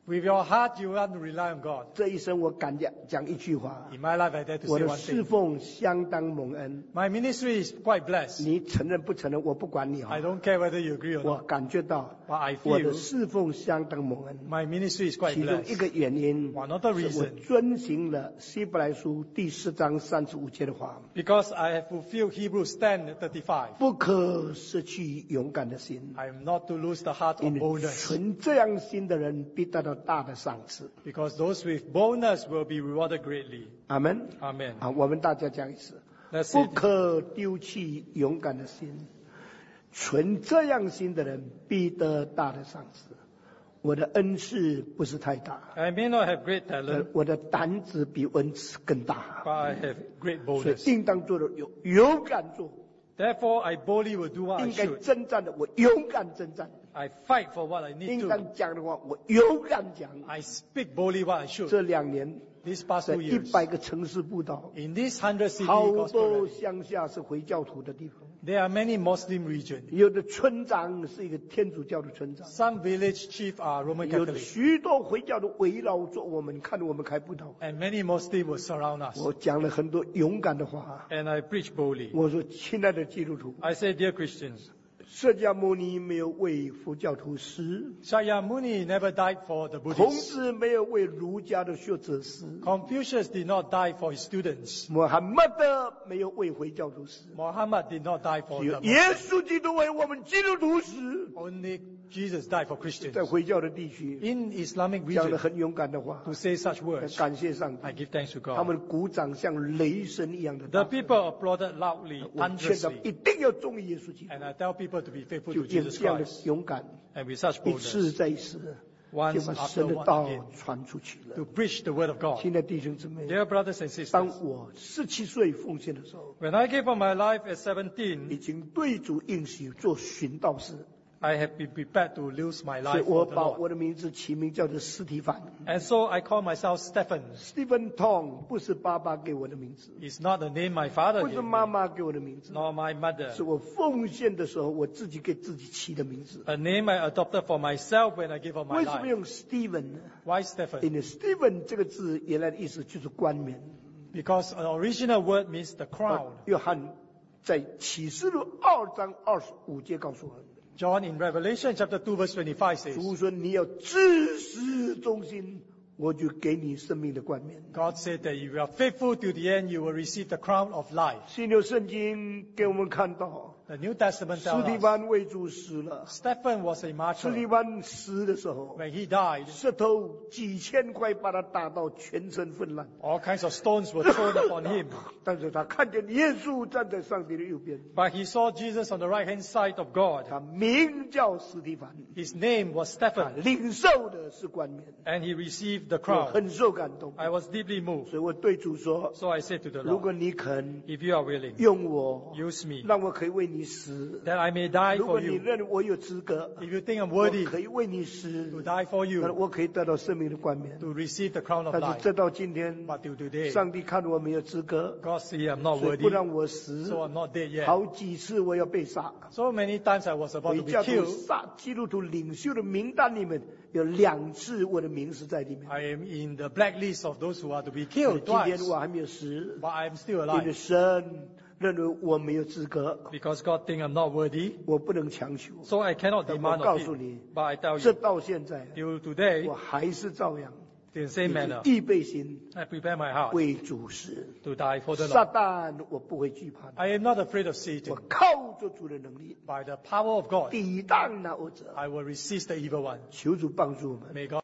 With your heart, you want to rely on God. 这一生我敢讲讲一句话， In my life, I dare to 我 say 的 one 侍 thing. 奉相当蒙恩。 My ministry is quite blessed. 你承认不承认？我不管你 I 啊， don't care whether you agree or 我 not, 感觉到 but I 我的 feel 侍奉相当蒙恩。 my ministry is quite 其中一 blessed. 个原因， One of the 是我 reasons, 遵行了希伯来书第四章三十五节的话， because I have fulfilled Hebrews ten thirty-five. 不可失去勇敢的心， I am not to lose the heart of 因为 boldness, 存这样心的人必得到大的赏赐。 because those with boldness will be rewarded greatly. 阿门。 Amen. 好，我们大家讲一次， Let's 不 say, 可丢弃勇敢的心，存这样心的人必得大的赏赐。我的恩赐不是太大， I may not have great 呃 talent, 我的胆子比恩赐更大， but I have great 所以 boldness. 应当做的勇勇敢做， Therefore, I boldly will do what I 应该 should. 征战的我勇敢征战， I fight for what I need 应 to. 当讲的话我勇敢讲。 I speak boldly what I should. 这两年 These past 在 two 一 years, 百个城市布道， in these hundred city 好 gospel 多 rally, 乡下是回教徒的地方， there are many Muslim regions. 有的村长是一个天主教的村长。 Some village chief are Roman 有的 Catholic, 许多回教的围绕着我们，看着我们开布道。 and many Muslims will surround us. 我讲了很多勇敢的话。 And I preach boldly. 我说，亲爱的基督徒， I say, dear Christians, 释迦牟尼没有为佛教徒死， Shakyamuni never died for the 孔 Buddhists. 子没有为儒家的学者死， Confucius did not die for his students. 穆罕默德没有为回教徒死， Muhammad did not die for 只有 the 耶 Muslims. 稣基督为我们基督徒死。 Only Jesus died for Christians. 在回教的地区 In Islamic 讲了 region, 很勇敢的话， to say such words, 感谢上 I 帝。 give thanks to 他 God. 们鼓掌像雷声一样的 The 大声。 people applauded loudly, 我劝他 thunderously. 一定要忠于耶稣基督 And，I tell people to be faithful 就 to 用 Jesus 这样的 Christ. 勇敢， And with such 一次 boldness, 再一次，就 once 把 after 神的 one 道 again, 传出去了 to。preach the word of God. 亲爱的弟兄姊妹， Dear brothers and 当 sisters, 我十七岁奉献的时候， when I gave up my life at 已 seventeen, 经对主应许做寻道士， I have been prepared to lose my 所以 life 我 for the 把 Lord. 我的名字起名叫做斯提凡。 And so I call myself Stephen. Stephen Tong 不是爸爸给我的名字， It's not the name my father 不 gave 是 me, 妈妈给我的名字， nor my mother. 是我奉献的时候我自己给自己起的名字。 A name I adopted for myself when I gave up my 为什么 life. 用 Stephen 呢？ Why Stephen? 因为 Stephen 这个字原来的意思就是冠冕。 Because an original word means the crown. 约翰在启示录二章二十五节告诉我们， John in Revelation chapter two verse twenty-five says, 主说你要至始忠心，我就给你生命的冠冕。 God said that if you are faithful to the end, you will receive the crown of life. 新约圣经给我们看到， The New Testament 斯 tells 蒂 us 凡为主死了。 Stephen was a 斯蒂 martyr. 凡死的时候， When he died, 石头几千块把他打到全身腐烂。 all kinds of stones were thrown upon him. 但是他看见耶稣站在上帝的右边， But he saw Jesus on the right hand side of God. 他名叫斯蒂凡， His name was 他 Stephen, 领受的是冠冕。 and he received the 我 crown. 很受感动， I was deeply moved. 所以我对主说： So I said to the 如果 Lord, 你肯 if you are willing, 用我， use me, 让我可以为你死。 that I may die 如果 for 你 you. 认为我有资格， If you think I'm 我 worthy 可以为你死， to die for 那 you, 我可以得到生命的冠冕。 to receive the crown of 但是 life. 直到今天， But till today, 上帝看我没有资格， God see I'm not 所以 worthy, 不让我死。 so I'm not dead yet. 好几次我要被杀。 So many times I was about 回 to be 教徒 killed. 杀基督徒领袖的名单里面有两次我的名字在里面。 I am in the blacklist of those who are to be 今 killed 天 twice, 我还没有死， but I am still 因为 alive 神认为我没有资格， because God think I'm not worthy. 我不能强求。 So I cannot 但 demand 我告 of 诉 Him. 你， But I tell 这 you, 到现在， till today, 我还是照样 in the same manner, 预备心 I prepare my heart 为主死。 to die for the 撒 Lord. 旦我不会惧怕的， I am not afraid of 我 Satan. 靠着主的能力 By the power of God, 抵挡那恶者。 I will resist the evil one. 求主帮助我们。 May God